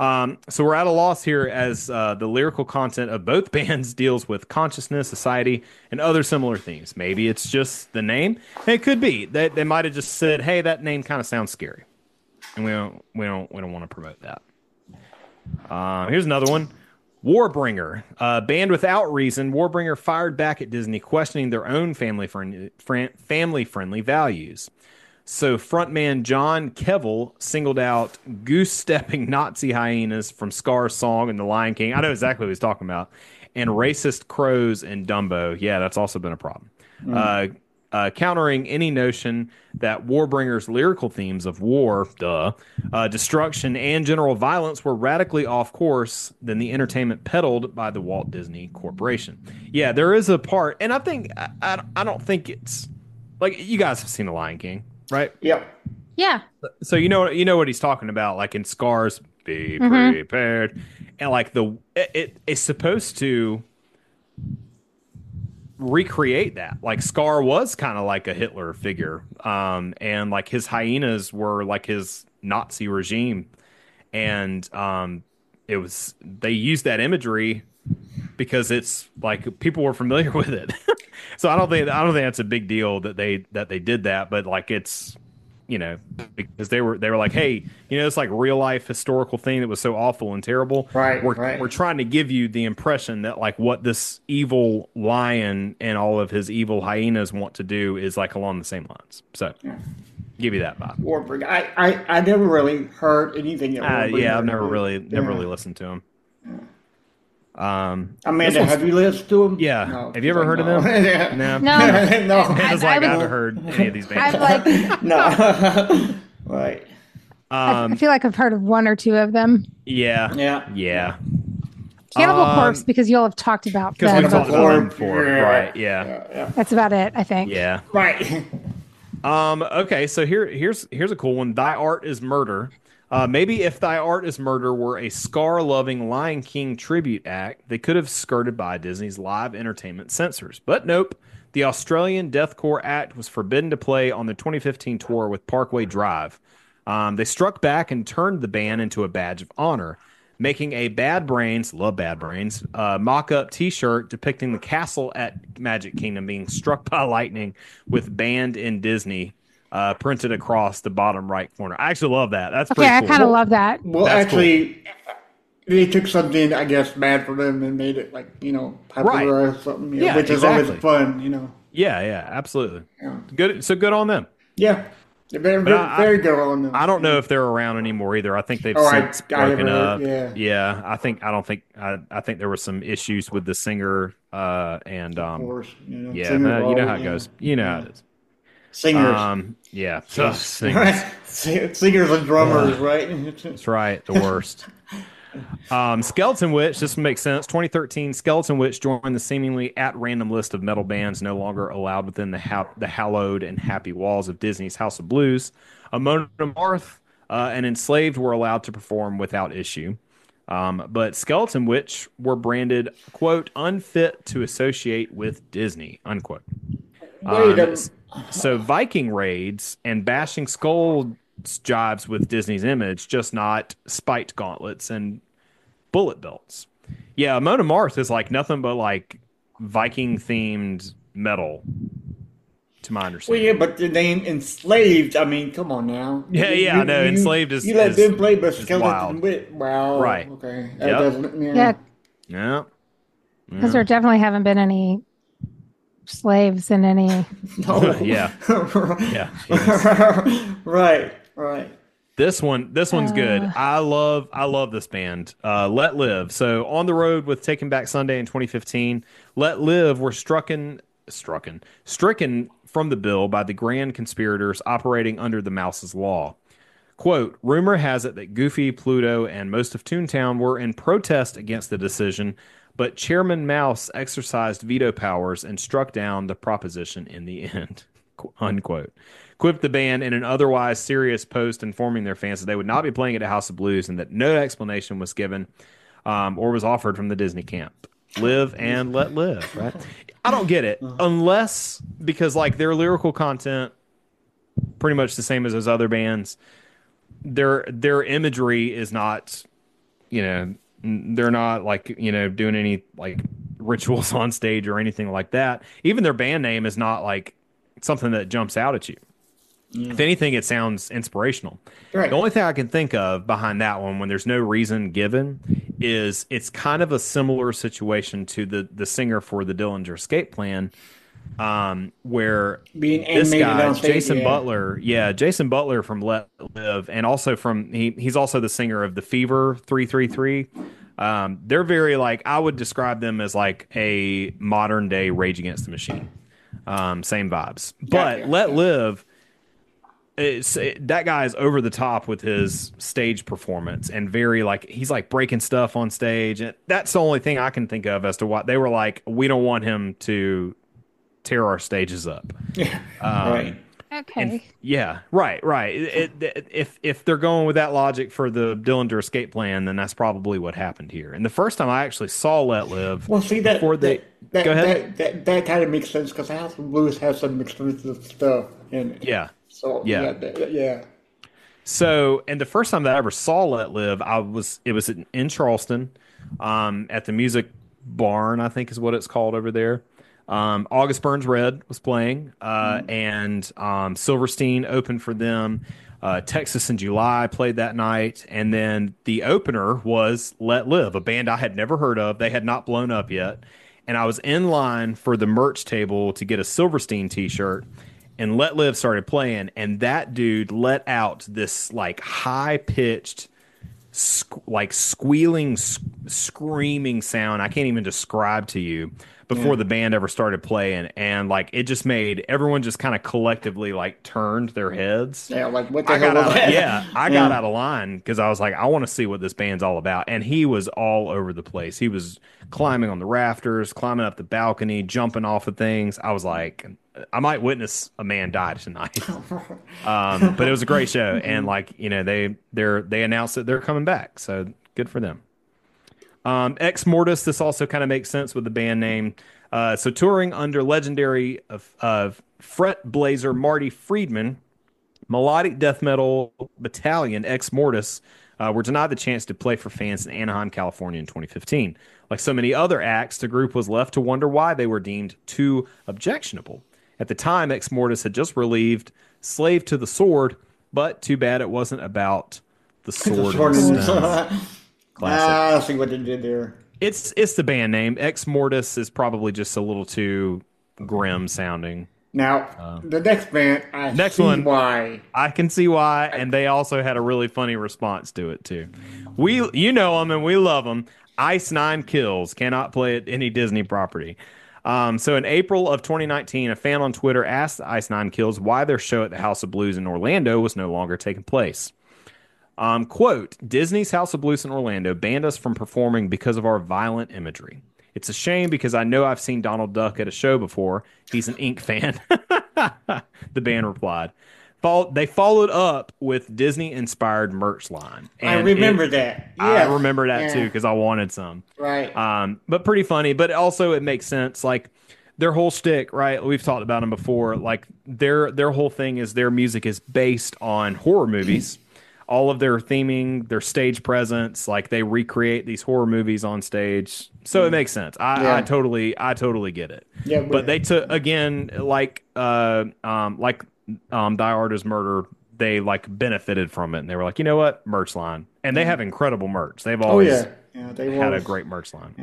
So we're at a loss here as the lyrical content of both bands deals with consciousness, society, and other similar themes. Maybe it's just the name. It could be that they might have just said, "Hey, that name kind of sounds scary," and we don't want to promote that. Here's another one. Warbringer, banned without reason. Warbringer fired back at Disney, questioning their own family-friendly values. So frontman John Kevill singled out goose-stepping Nazi hyenas from Scar's song in The Lion King. I know exactly what he's talking about. And racist crows in Dumbo. Yeah, that's also been a problem. Countering any notion that Warbringer's lyrical themes of war, destruction, and general violence were radically off course than the entertainment peddled by the Walt Disney Corporation. Yeah, there is a part, and I think I don't think it's like you guys have seen The Lion King, right? Yep. Yeah. So you know what he's talking about, like in Scar's "Be Prepared," and like it's supposed to recreate that. Like Scar was kind of like a Hitler figure, and like his hyenas were like his Nazi regime, and they used that imagery because it's like people were familiar with it. So I don't think that's a big deal that they did that, but like it's, you know, because they were like, hey, you know, it's like real life historical thing that was so awful and terrible. Right. We're trying to give you the impression that like what this evil lion and all of his evil hyenas want to do is like along the same lines. So give you that vibe. Warbringer. I never really heard anything. Yeah, I've never really listened to him. Amanda, have you listened to him? Yeah. No, have you ever heard of them? No. No. No. It's like I haven't heard any of these bands. I'm like, No. Right. I feel like I've heard of one or two of them. Yeah. Yeah. Cannibal Corpse, because you'll have talked about Because them. we talked about them before. Yeah. Right. Yeah. That's about it, I think. Yeah. Right. Okay, so here's a cool one. Thy Art is Murder. Maybe if Thy Art is Murder were a Scar-loving Lion King tribute act, they could have skirted by Disney's live entertainment censors. But nope. The Australian Deathcore act was forbidden to play on the 2015 tour with Parkway Drive. They struck back and turned the ban into a badge of honor, making a Bad Brains, love Bad Brains, mock-up t-shirt depicting the castle at Magic Kingdom being struck by lightning with "Banned in Disney" printed across the bottom right corner. I actually love that. That's pretty cool. I kind of love that. Well, That's actually, they took something, I guess, bad for them and made it, like, you know, popular or something, you know, Yeah, which exactly. is always fun, you know. Yeah, absolutely. Yeah. Good. So good on them. Yeah. They're very, But very good on them. I don't know if they're around anymore either. I think they've since I broken haven't up. heard, Yeah. I think there were some issues with the singer and Of course. You know, yeah, singers you know how it always, goes. You know how it is. Singers. Yeah. So singers. Singers and drummers, right? That's right. The worst. Skeleton Witch, this makes sense. 2013, Skeleton Witch joined the seemingly at random list of metal bands no longer allowed within the hallowed and happy walls of Disney's House of Blues. Mona Marth and Enslaved were allowed to perform without issue. But Skeleton Witch were branded, quote, unfit to associate with Disney, unquote. So Viking raids and bashing skull jibes with Disney's image, just not spiked gauntlets and bullet belts. Yeah, Mona Marth is like nothing but like Viking themed metal, to my Well, understanding. yeah, but the name Enslaved, I mean, come on now. Yeah, no, Enslaved is You let them play, but wild. Skeleton Witch. Wow. Right. Okay. Yep. That doesn't, Yeah, Yeah. because there definitely haven't been any slaves in any. No. Yeah. Yeah. Right. This one's good. I love this band. Let Live. So on the road with Taking Back Sunday in 2015, Let Live were stricken from the bill by the grand conspirators operating under the Mouse's Law. Quote, rumor has it that Goofy, Pluto, and most of Toontown were in protest against the decision, but Chairman Mouse exercised veto powers and struck down the proposition in the end. Unquote. Quipped the band in an otherwise serious post informing their fans that they would not be playing at a House of Blues and that no explanation was given or was offered from the Disney camp. Live and let live, right? I don't get it. Unless, because like their lyrical content, pretty much the same as those other bands, their imagery is not they're not like, doing any like rituals on stage or anything like that. Even their band name is not like something that jumps out at you. If anything, it sounds inspirational. Right. The only thing I can think of behind that one, when there's no reason given, is it's kind of a similar situation to the singer for the Dillinger Escape Plan, where Being this animated guy, on stage, Jason Butler from Let Live, and also he's also the singer of the Fever 333. They're very like, I would describe them as like a modern day Rage Against the Machine. Same vibes, but Let Live. That guy is over the top with his stage performance and very like he's like breaking stuff on stage, and that's the only thing I can think of as to why they were like, we don't want him to tear our stages up. Right. Okay. Right. If they're going with that logic for the Dillinger Escape Plan, then that's probably what happened here. And the first time I actually saw Let Live, Well, see that go ahead. That kind of makes sense because House of Blues has some expensive stuff in it. Yeah. So yeah. So, and the first time that I ever saw Let Live, it was in Charleston, at the Music Barn, I think is what it's called over there. August Burns Red was playing, and Silverstein opened for them. Texas in July played that night, and then the opener was Let Live, a band I had never heard of. They had not blown up yet, and I was in line for the merch table to get a Silverstein t-shirt. And Let Live started playing, and that dude let out this like high-pitched, like squealing, screaming sound I can't even describe to you before the band ever started playing. And like it just made everyone just kind of collectively like turned their heads. Yeah, like what the hell was that? I got out of line because I was like, I want to see what this band's all about. And he was all over the place. He was climbing on the rafters, climbing up the balcony, jumping off of things. I was like, I might witness a man die tonight. But it was a great show, and like they announced that they're coming back, so good for them. Ex Mortis. This also kind of makes sense with the band name. So touring under legendary of fret blazer Marty Friedman, melodic death metal battalion Ex Mortis were denied the chance to play for fans in Anaheim, California in 2015. Like so many other acts, the group was left to wonder why they were deemed too objectionable. At the time, Ex Mortis had just relieved Slave to the Sword, but too bad it wasn't about the sword. I see what they did there. It's the band name. Ex Mortis is probably just a little too grim sounding. Now, the next band, I see why. I can see why, and they also had a really funny response to it, too. You know them, and we love them. Ice Nine Kills cannot play at any Disney property. So in April of 2019, a fan on Twitter asked the Ice Nine Kills why their show at the House of Blues in Orlando was no longer taking place. Quote, Disney's House of Blues in Orlando banned us from performing because of our violent imagery. It's a shame because I know I've seen Donald Duck at a show before. He's an Ink fan. The band replied. They followed up with Disney-inspired merch line. And I remember that. Yeah. I remember that too because I wanted some. Right. But pretty funny. But also it makes sense. Like their whole shtick, right? We've talked about them before. Like their whole thing is their music is based on horror movies. All of their theming, their stage presence, like they recreate these horror movies on stage. So it makes sense. I totally get it. Yeah. But they took again, like Die Artist Murder, they like benefited from it, and they were like, you know what, merch line, and they have incredible merch. They've always had a great merch line.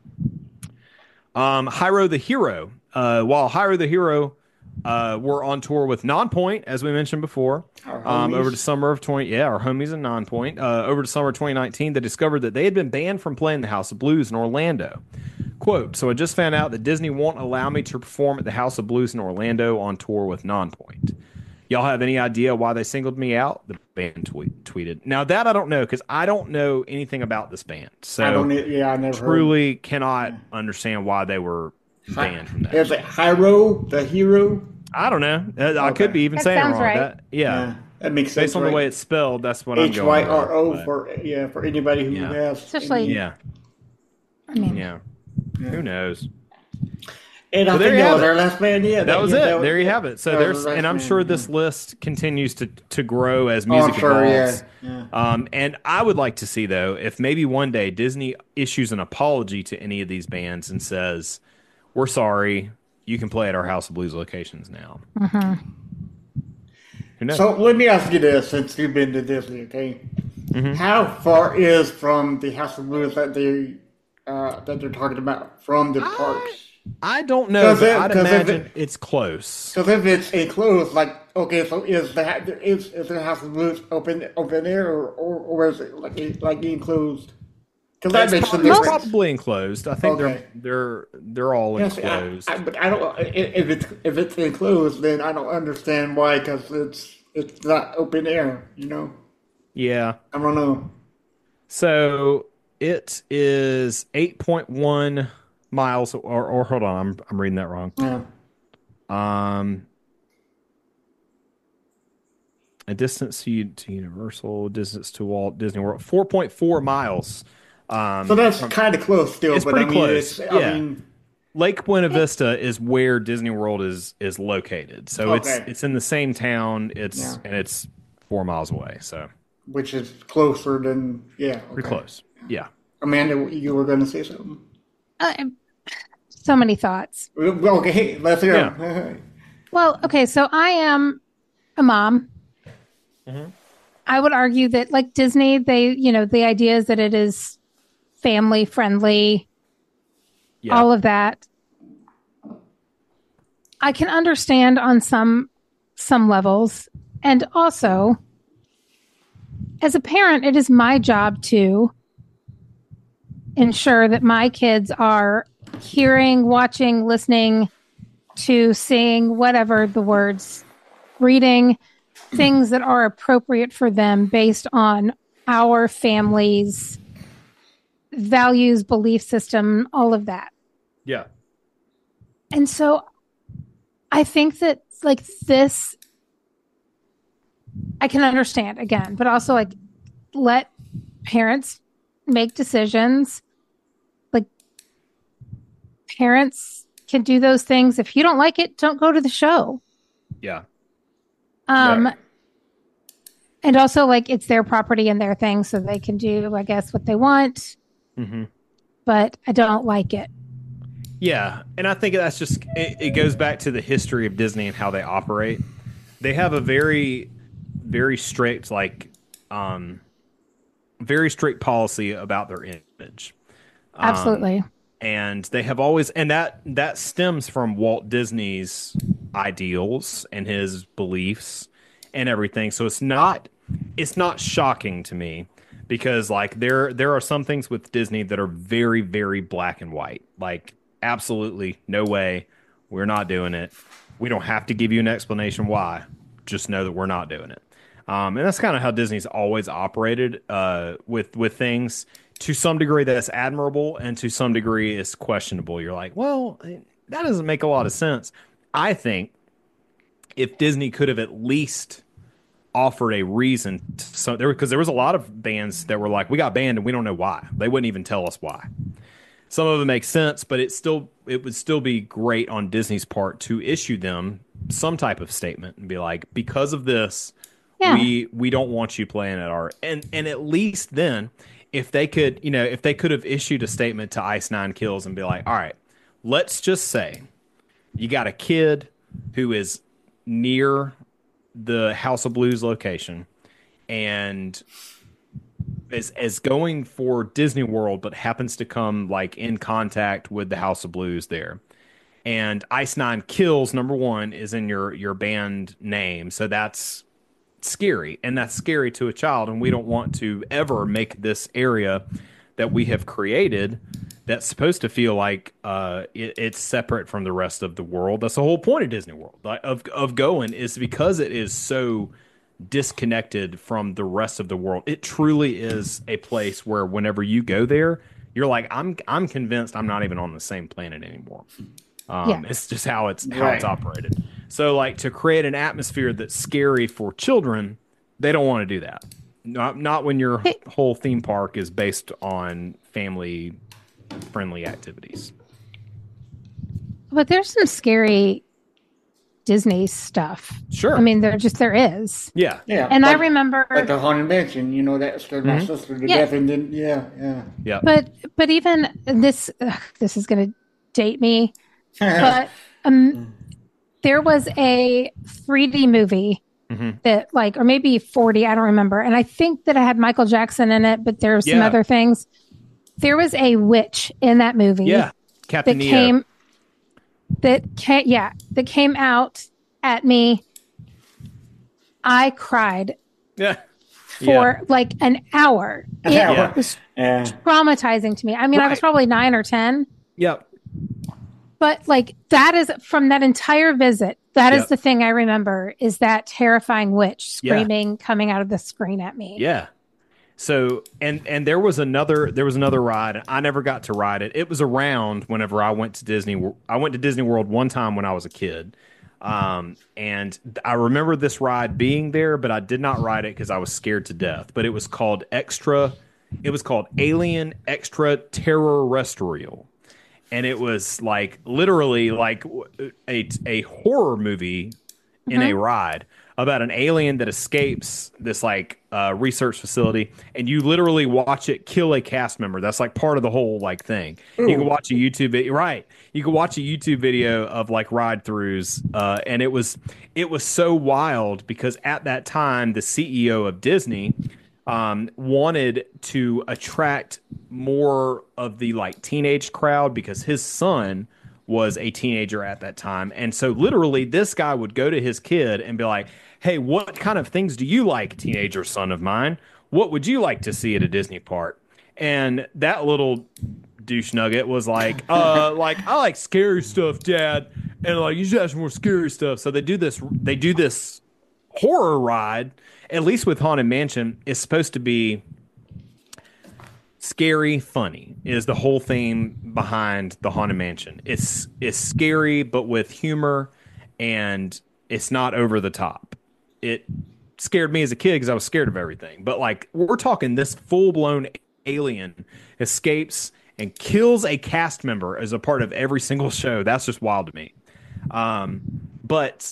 Yeah. Hyro the Hero. While Hyro the Hero were on tour with Nonpoint, as we mentioned before, over the summer of our homies in Nonpoint, over the summer of 2019, they discovered that they had been banned from playing the House of Blues in Orlando. Quote, so I just found out that Disney won't allow me to perform at the House of Blues in Orlando on tour with Nonpoint. Y'all have any idea why they singled me out? The band tweeted. Now that I don't know, because I don't know anything about this band. So I never truly cannot understand why they were banned from that. Is it Hyro the Hero? I don't know. I could be even saying it wrong. Right. That makes sense. Based on the way it's spelled, that's what I'm going with. HYRO for anybody who has. Especially, Yeah. I mean, Yeah. Who knows? And I Well, there think you that have was it. our last man. Yeah, That was it. There you yeah, have it. So that was there's, our last and I'm man, sure yeah. this list continues to grow as Oh, music I'm sure, evolves. yeah. And I would like to see though, if maybe one day Disney issues an apology to any of these bands and says, "We're sorry, you can play at our House of Blues locations now." Who knows? So let me ask you this, since you've been to Disney, okay? Mm-hmm. How far is from the House of Blues that they're talking about from the parks? I don't know, but I'd 'Cause if imagine it's close. Because if it's enclosed, like, okay, so is the House of Blues open air, or is it like enclosed? Because that makes a It's difference. probably enclosed. I think Okay. they're all Yes, enclosed. but I don't. If it's enclosed, then I don't understand why. Because it's not open air. Yeah. I don't know. So it is 8.1 miles, or hold on, I'm reading that wrong. Yeah. A distance to Universal, distance to Walt Disney World, 4.4 miles. So that's kind of close still. It's but pretty I mean, close. I Yeah. mean, Lake Buena Vista is where Disney World is located. So Okay. it's in the same town. Yeah. And it's 4 miles away. So which is closer than pretty Okay. close. Yeah. Amanda, you were going to say something. So many thoughts. Okay, let's hear 'em. Well, okay, so I am a mom. I would argue that, like Disney, the idea is that it is family friendly, Yeah. all of that. I can understand on some levels, and also, as a parent, it is my job to ensure that my kids are hearing, watching, listening to, seeing, whatever the words, reading things that are appropriate for them based on our family's values, belief system, all of that. Yeah. And so I think that like this, I can understand again, but also like let parents make decisions. Like parents can do those things. If you don't like it, don't go to the show. Yeah. Right. And also like it's their property and their thing, so they can do, I guess, what they want. Mm-hmm. But I don't like it. Yeah, and I think that's just it goes back to the history of Disney and how they operate. They have a very, very strict very strict policy about their image. Absolutely. And they have always, and that stems from Walt Disney's ideals and his beliefs and everything. So it's not shocking to me, because like there are some things with Disney that are very, very black and white. Like absolutely no way, we're not doing it. We don't have to give you an explanation why. Just know that we're not doing it. And that's kind of how Disney's always operated with things. To some degree, that's admirable, and to some degree, it's questionable. You're like, well, that doesn't make a lot of sense. I think if Disney could have at least offered a reason, because there was a lot of bands that were like, we got banned and we don't know why. They wouldn't even tell us why. Some of it makes sense, but it would still be great on Disney's part to issue them some type of statement and be like, because of this, Yeah. we don't want you playing at our, and at least then, if they could have issued a statement to Ice Nine Kills and be like, all right, let's just say you got a kid who is near the House of Blues location and is going for Disney World, but happens to come like in contact with the House of Blues there. And Ice Nine Kills, number one, is in your band name. So that's scary, and that's scary to a child, and we don't want to ever make this area that we have created that's supposed to feel like it's separate from the rest of the world. That's the whole point of Disney World, of going, is because it is so disconnected from the rest of the world. It truly is a place where whenever you go there, you're like, I'm convinced I'm not even on the same planet anymore. It's just how it's operated. So like, to create an atmosphere that's scary for children, they don't want to do that. Not when your whole theme park is based on family friendly activities. But there's some scary Disney stuff. Sure. I mean, there is. Yeah. Yeah. And I like- remember, Like the Haunted Mansion, that scared my sister to death, and then Yeah. but even this is going to date me, but there was a 3D movie that or maybe 40, I don't remember. And I think that it had Michael Jackson in it, but there's some other things. There was a witch in that movie. Yeah. Captain Neo. That came out at me. I cried Yeah. for like an hour. Yeah. It was yeah. traumatizing to me. I mean, I was Right. probably 9 or 10, Yep. but like that is from that entire visit. That is Yep. the thing I remember is that terrifying witch Yeah. screaming coming out of the screen at me. Yeah. So and there was another ride. I never got to ride it. It was around whenever I went to Disney. I went to Disney World one time when I was a kid. And I remember this ride being there, but I did not ride it because I was scared to death. But it was called Alien Extraterrestrial. And it was like literally like a horror movie in a ride about an alien that escapes this research facility, and you literally watch it kill a cast member. That's like part of the whole thing. You can watch a YouTube video, right? You can watch a YouTube video of ride throughs, and it was so wild because at that time the CEO of Disney wanted to attract more of the teenage crowd because his son was a teenager at that time. And so literally this guy would go to his kid and be like, hey, what kind of things do you like, teenager son of mine? What would you like to see at a Disney park? And that little douche nugget was like, I like scary stuff, Dad. And you should have some more scary stuff. So they do this horror ride, at least with Haunted Mansion, is supposed to be scary, funny is the whole theme behind the Haunted Mansion. It's scary, but with humor, and it's not over the top. It scared me as a kid because I was scared of everything. But we're talking this full blown alien escapes and kills a cast member as a part of every single show. That's just wild to me. But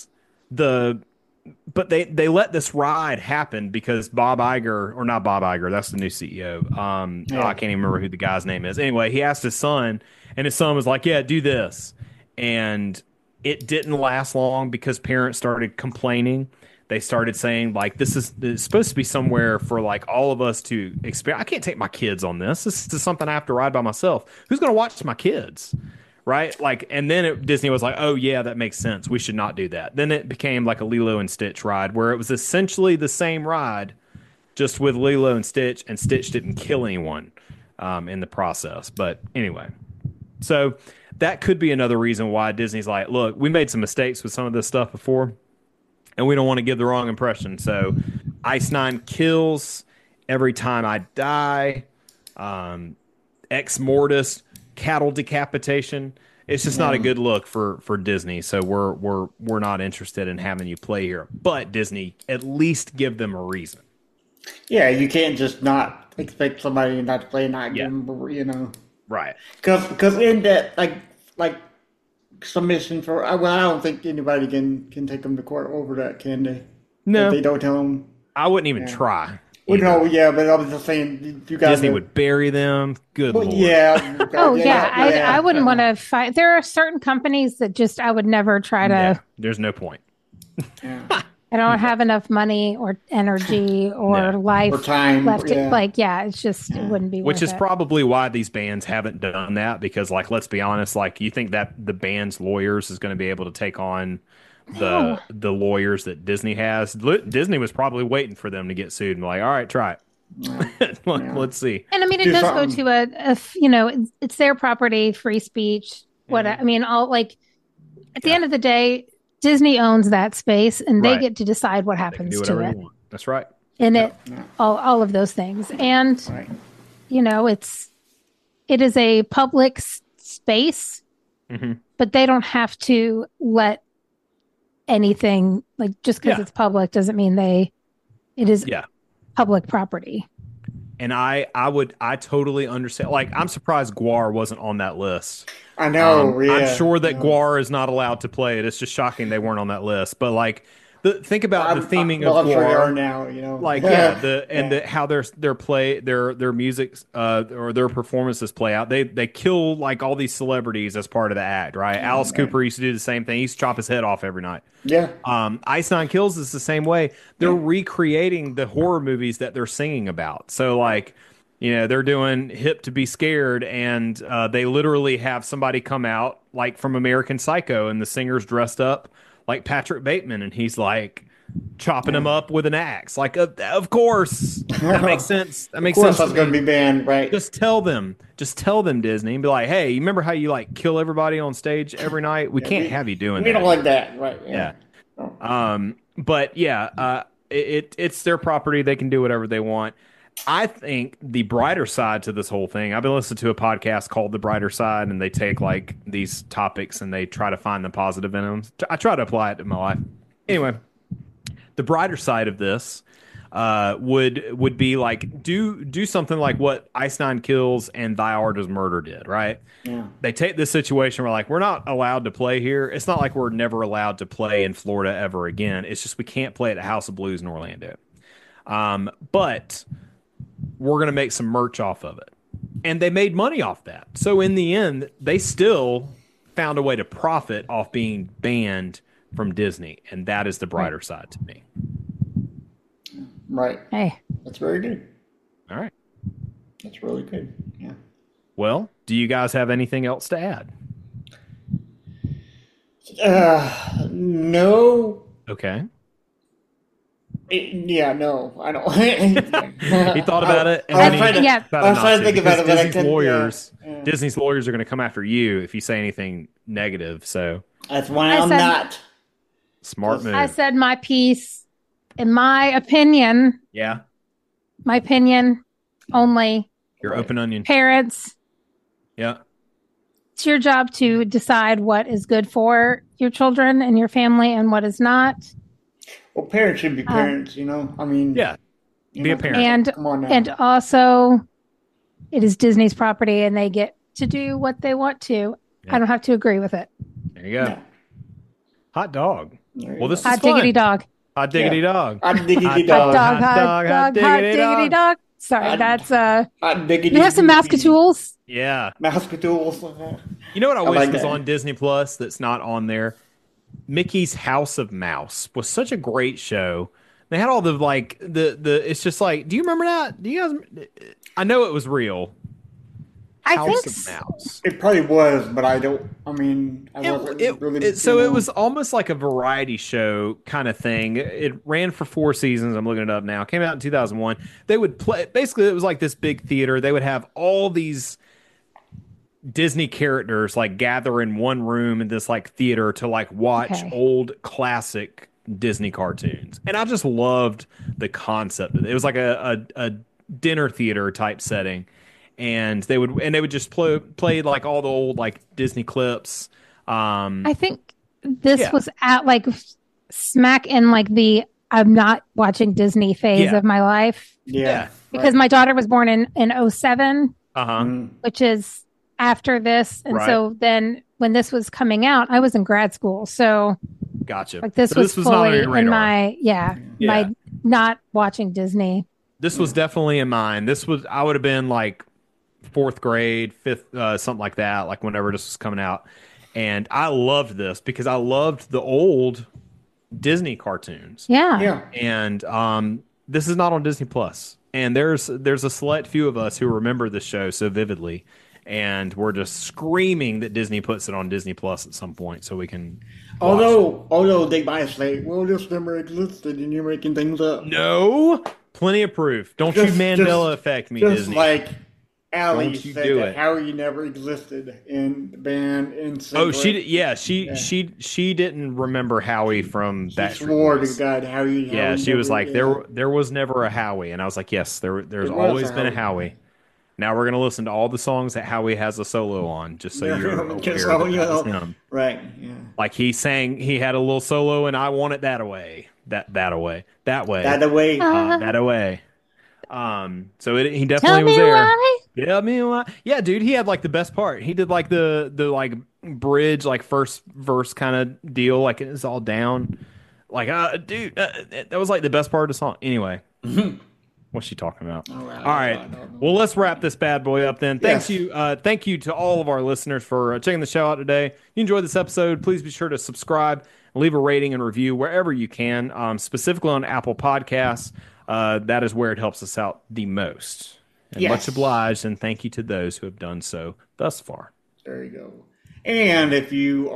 they let this ride happen because Bob Iger, or not Bob Iger, that's the new CEO. I can't even remember who the guy's name is. Anyway, he asked his son, and his son was like, yeah, do this. And it didn't last long because parents started complaining. They started saying, this is supposed to be somewhere for all of us to experience. I can't take my kids on this. This is something I have to ride by myself. Who's going to watch my kids? Right? And then Disney was like, oh, yeah, that makes sense. We should not do that. Then it became like a Lilo and Stitch ride where it was essentially the same ride, just with Lilo and Stitch didn't kill anyone in the process. But anyway, so that could be another reason why Disney's like, look, we made some mistakes with some of this stuff before, and we don't want to give the wrong impression. So Ice Nine kills every time I die. Ex Mortis, cattle decapitation. It's just not a good look for Disney. So we're not interested in having you play here. But Disney, at least give them a reason. Yeah, you can't just not expect somebody not to play, not give them, Right. Because in that, submission for, I don't think anybody can take them to court over that, can they? No. If they don't tell them. I wouldn't even try. Well, no, yeah, but I was just saying, you guys. Disney would bury them. Good Lord. Yeah. Oh, yeah. I wouldn't want to fight. There are certain companies that just I would never try to. Yeah, there's no point. Yeah. I don't have enough money or energy or life Or time, left. yeah. It's just it wouldn't be. Which worth is it. probably why these bands haven't done that, because let's be honest, you think that the band's lawyers is going to be able to take on the lawyers that Disney has. Disney was probably waiting for them to get sued and be like, all right, try it. Let's see. And I mean, it Do does something. go to it's their property, free speech. I mean, at the end of the day, Disney owns that space, and they Right. get to decide what They can happens do to whatever it. they want. That's right. And all of those things. And, Right. it is a public space, Mhm. but they don't have to let anything, just because Yeah. it's public doesn't mean it is Yeah. public property. And I totally understand. Like, I'm surprised Guar wasn't on that list. I know. Yeah. I'm sure that yeah. Guar is not allowed to play it. It's just shocking they weren't on that list. But like, think about the theming well, of I'm sure they are Guar. now. You know. Like how their music or their performances play out. They kill like all these celebrities as part of the act, right? Alice Cooper used to do the same thing. He used to chop his head off every night. Yeah. Ice Nine Kills is the same way. They're recreating the horror movies that they're singing about. So like, they're doing Hip to Be Scared, and they literally have somebody come out like from American Psycho, and the singer's dressed up like Patrick Bateman, and he's like chopping him up with an axe. Like, of course, that makes sense. That makes sense. Of course, that's going to be banned, right? Just tell them, Disney, and be like, hey, you remember how you like kill everybody on stage every night? We can't have you doing that. We don't like that, right? Yeah. But yeah, it's their property. They can do whatever they want. I think the brighter side to this whole thing, I've been listening to a podcast called The Brighter Side, and they take like these topics and they try to find the positive in them. I try to apply it to my life. Anyway, the brighter side of this would be like do something like what Ice Nine Kills and Thy Art Is Murder did, right? Yeah. They take this situation where like we're not allowed to play here. It's not like we're never allowed to play in Florida ever again. It's just we can't play at the House of Blues in Orlando. But we're going to make some merch off of it. And they made money off that. So in the end, they still found a way to profit off being banned from Disney. And that is the brighter side to me. Right. Hey. That's very good. All right. That's really good. Yeah. Well, do you guys have anything else to add? No. Okay. Yeah, no, I don't. He thought about it, and I then was he trying to think about it, but I couldn't. Disney's lawyers are going to come after you if you say anything negative. So That's why I'm not. Smart move. I said my piece. In my opinion, Yeah. my opinion only. Your open onion. Parents, Yeah. it's your job to decide what is good for your children and your family and what is not. Well, parents should be parents, you know. I mean, Yeah. Be a parent. And come on now. and also, it is Disney's property, and they get to do what they want to. Yeah. I don't have to agree with it. There you go. Yeah. Hot dog. There you Well, this go. is Hot diggity fun. dog. Hot diggity dog. Hot diggity Hot dog. Hot hot diggity dog. Sorry, Hot- that's Hot diggity. we have some Mascatools. Yeah. Mascatools. You know what I wish like was that. on Disney Plus that's not on there? Mickey's House of Mouse was such a great show. They had all the like the it's just like, do you remember that? Do you guys I know it was real. I House think of Mouse. It probably was, but I don't. I mean, I wasn't really. So it was almost like a variety show kind of thing. It ran for 4 seasons. I'm looking it up now. It came out in 2001. They would play. Basically, it was like this big theater. They would have all these Disney characters like gather in one room in this like theater to like watch old classic Disney cartoons. And I just loved the concept. It was like a dinner theater type setting. And they would just play like all the old like Disney clips. I think this was at like smack in like the I'm not watching Disney phase of my life. Yeah. Because my daughter was born in 07, Mm. which is after this. And so then when this was coming out, I was in grad school. So Gotcha. like this So was not fully on your radar. in my my not watching Disney. This was definitely in mine. I would have been like 4th grade, 5th, something like that, like whenever this was coming out. And I loved this because I loved the old Disney cartoons. Yeah. Yeah. And this is not on Disney Plus. And there's a select few of us who remember this show so vividly. And we're just screaming that Disney puts it on Disney Plus at some point so we can watch it. Although they might say, well, this never existed and you're making things up. No, plenty of proof. Don't you Mandela affect me, Just Disney. like Allie Don't you said do that it. Howie never existed in the band in Oh, Singlet. she didn't remember Howie from She that. swore to God Howie. Yeah, Howie she was never- like, yeah. there was never a Howie, and I was like, yes, there's was always a been a Howie. Howie. Now we're gonna listen to all the songs that Howie has a solo on, just so you're aware Just that so you that was know. him. Right, yeah. Like he had a little solo, and I want it that away, that away, that way, That away. that away. He definitely Tell was me there. why. Yeah, me why? Yeah, dude, he had like the best part. He did like the like bridge, like first verse kind of deal, like it was all down. Like, dude, that was like the best part of the song. Anyway, what's she talking about? All right. Well, let's wrap this bad boy up then. Yes. Thank you to all of our listeners for checking the show out today. If you enjoyed this episode, please be sure to subscribe and leave a rating and review wherever you can, specifically on Apple Podcasts. That is where it helps us out the most. And Yes. much obliged, and thank you to those who have done so thus far. There you go. And if you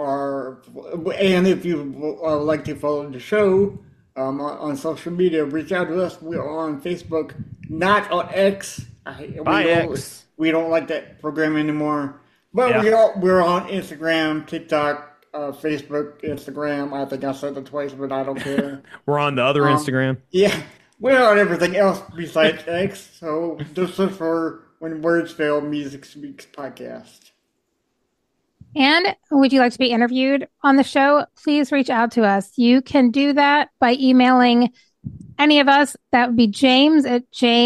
like to follow the show on social media, reach out to us. We are on Facebook, not on X. X. We don't like that program anymore. But Yeah. we're on Instagram, TikTok, Facebook, Instagram. I think I said it twice, but I don't care. We're on the other Instagram. Yeah, we're on everything else besides X. So just look for When Words Fail Music Speaks podcast. And would you like to be interviewed on the show? Please reach out to us. You can do that by emailing any of us. That would be James at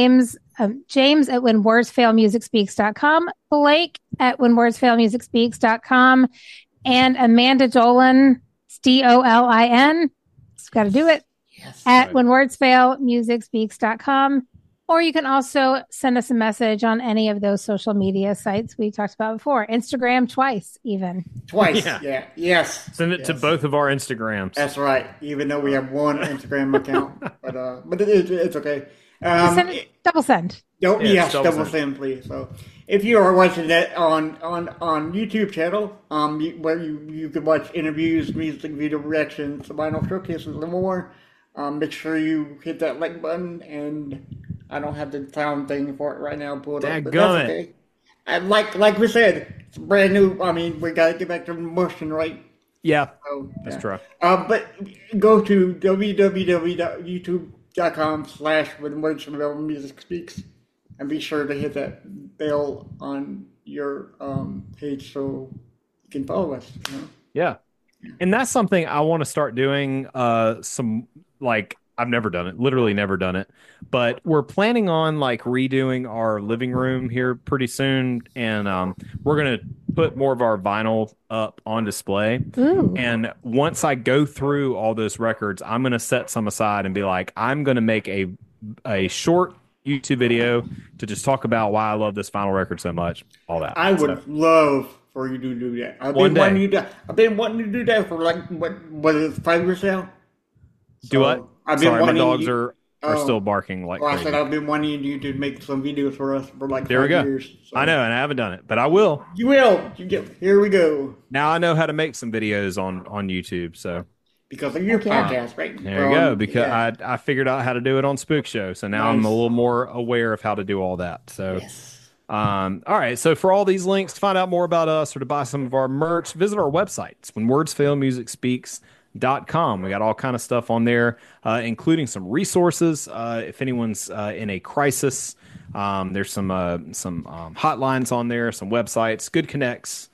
whenwordsfailmusicspeaks.com, Blake at whenwordsfailmusicspeaks.com, and Amanda Dolan, Dolin, just got to do it, at whenwordsfailmusicspeaks.com. Or you can also send us a message on any of those social media sites we talked about before. Instagram twice, even. Twice, Yeah. yeah. Yes. Send it to Yes. both of our Instagrams. That's right. Even though we have one Instagram account, but it's okay. Double send. Yes, double double send. send, please. So, if you are watching that on YouTube channel, where you can watch interviews, music video reactions, vinyl showcases, and more, make sure you hit that like button. And I don't have the sound thing for it right now pulled up, but Dadgummit. that's okay. And like we said, it's brand new. I mean, we gotta get back to motion, right? Yeah, So, that's yeah. true. But go to www.youtube.com/When Words Fail Music Speaks and be sure to hit that bell on your page so you can follow us. You know? Yeah. And that's something I want to start doing. I've never done it, literally never done it, but we're planning on like redoing our living room here pretty soon. And we're going to put more of our vinyl up on display. Ooh. And once I go through all those records, I'm going to set some aside and be like, I'm going to make a short YouTube video to just talk about why I love this vinyl record so much. All that. I would love for you to do that. I've been wanting to do that for like what is it, 5 years now? Do what? I've been Sorry, my wanting dogs you- are still barking like Well, I crazy. said I've been wanting you to make some videos for us for like There we 5 go. years. So. I know, and I haven't done it, but I will. You will. Here we go. Now I know how to make some videos on YouTube. So Because of your yeah. podcast, right? there you go. Because yeah. I figured out how to do it on Spook Show. So now I'm a Nice. little more aware of how to do all that. So, Yes. all right. So for all these links to find out more about us or to buy some of our merch, visit our website. It's whenwordsfailmusicspeaks.com. We got all kind of stuff on there, including some resources. If anyone's in a crisis, there's some hotlines on there, some websites, good connects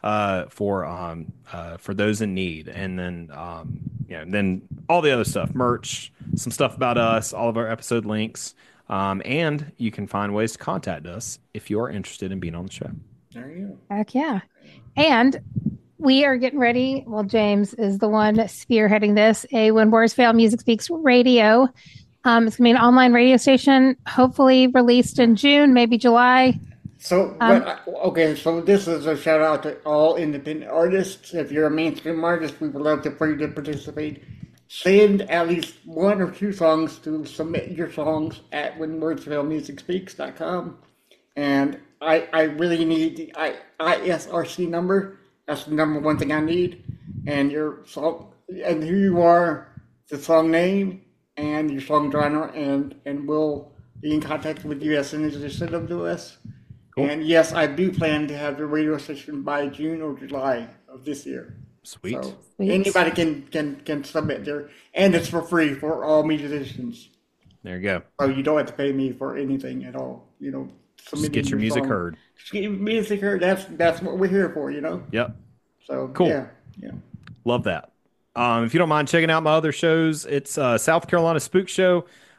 for those in need, and then then all the other stuff, merch, some stuff about us, all of our episode links, and you can find ways to contact us if you are interested in being on the show. There you go. Heck yeah. And we are getting ready. Well, James is the one spearheading this. When Words Fail Music Speaks radio. It's going to be an online radio station, hopefully released in June, maybe July. So, so this is a shout out to all independent artists. If you're a mainstream artist, we would love for you to participate. Send at least 1 or 2 songs to submit your songs at whenwordsfailmusicspeaks.com. And I really need the ISRC number. That's the number one thing I need. And your song, and who you are, the song name, and your song genre, and we'll be in contact with you as soon as you send them to us. Cool. And yes, I do plan to have the radio station by June or July of this year. Sweet. So Sweet. anybody can submit there, and it's for free for all musicians. There you go. So you don't have to pay me for anything at all. You know, Just submitting get your music song. heard. Just get your music heard. That's what we're here for. You know. Yep. So Cool. Yeah. Love that. If you don't mind checking out my other shows, it's South Carolina Spook Show.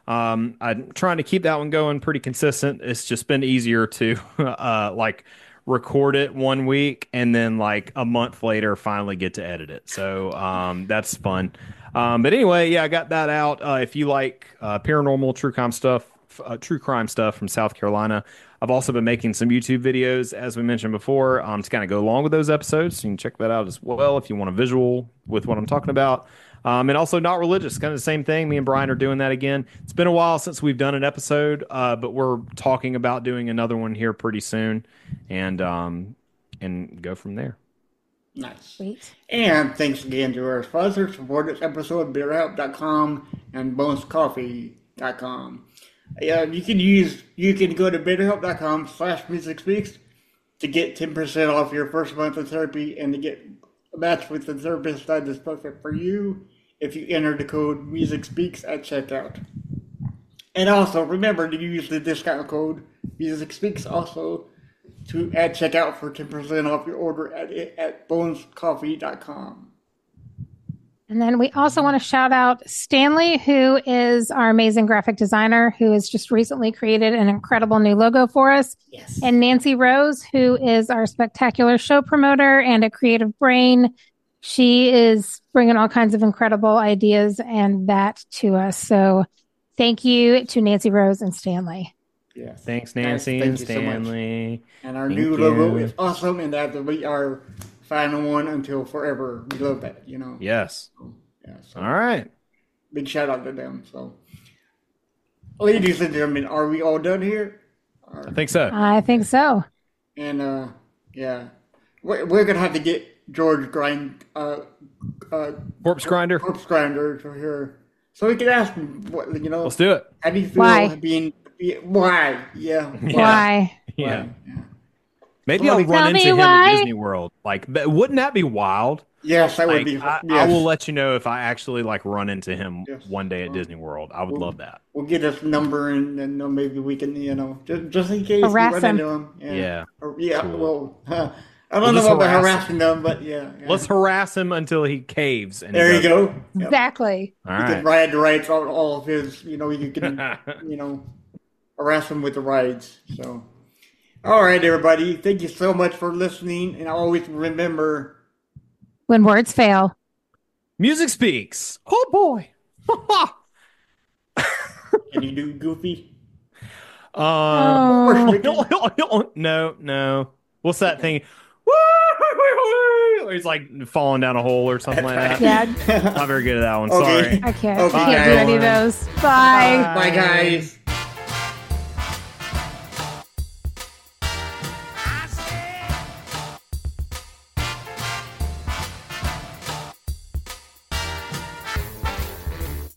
I'm trying to keep that one going pretty consistent. It's just been easier to like record it one week and then like a month later finally get to edit it. So that's fun. But anyway, yeah, I got that out. If you like paranormal, true crime stuff from South Carolina, I've also been making some YouTube videos, as we mentioned before, to kind of go along with those episodes. So you can check that out as well if you want a visual with what I'm talking about. And also Not Religious, kind of the same thing. Me and Brian are doing that again. It's been a while since we've done an episode, but we're talking about doing another one here pretty soon, and go from there. Nice. Sweet. And thanks again to our sponsors for this episode, BetterHelp.com and BonusCoffee.com. You can go to BetterHelp.com/MusicSpeaks to get 10% off your first month of therapy and to get a match with the therapist that is perfect for you if you enter the code MusicSpeaks at checkout. And also remember to use the discount code MusicSpeaks also at checkout for 10% off your order at BonusCoffee.com. And then we also want to shout out Stanley, who is our amazing graphic designer, who has just recently created an incredible new logo for us. Yes. And Nancy Rose, who is our spectacular show promoter and a creative brain. She is bringing all kinds of incredible ideas and that to us. So thank you to Nancy Rose and Stanley. Yes. Thanks, Nancy and Stanley. And our new logo is awesome, and that will be our final one until forever. We love that, Yes. Yeah, so All right. big shout out to them. So, ladies and gentlemen, are we all done here? I think so. I think so. And yeah, we're gonna have to get George Corpse Grinder. Corpse Grinder for here, so we can ask him what Let's do it. How do you feel Why? why? Yeah. Why? Yeah. Why? Yeah. Maybe I'll Tell run me into him why. at Disney World. Like, wouldn't that be wild? Yes, that would Like, be. I Yes. will let you know if I actually like run into him Yes. one day at Disney World. I would love that. We'll get his number and then maybe we can, just in case Harass we run him. into him. Yeah. Well, I We'll don't know just about harass harassing them, but yeah. Let's harass him until he caves. And he There you does it. go. Yep. Exactly. All You can right. ride the rides on all of his, you can, harass him with the rides. So, all right, everybody. Thank you so much for listening. And always remember, When words fail. Music speaks. Oh boy. can you do Goofy? Oh. No. What's that thing? Where he's like falling down a hole or something like that. Yeah, Not very good at that one. Okay. Sorry. I can't. Okay, Can't do guys. any of those. Bye. Bye, guys.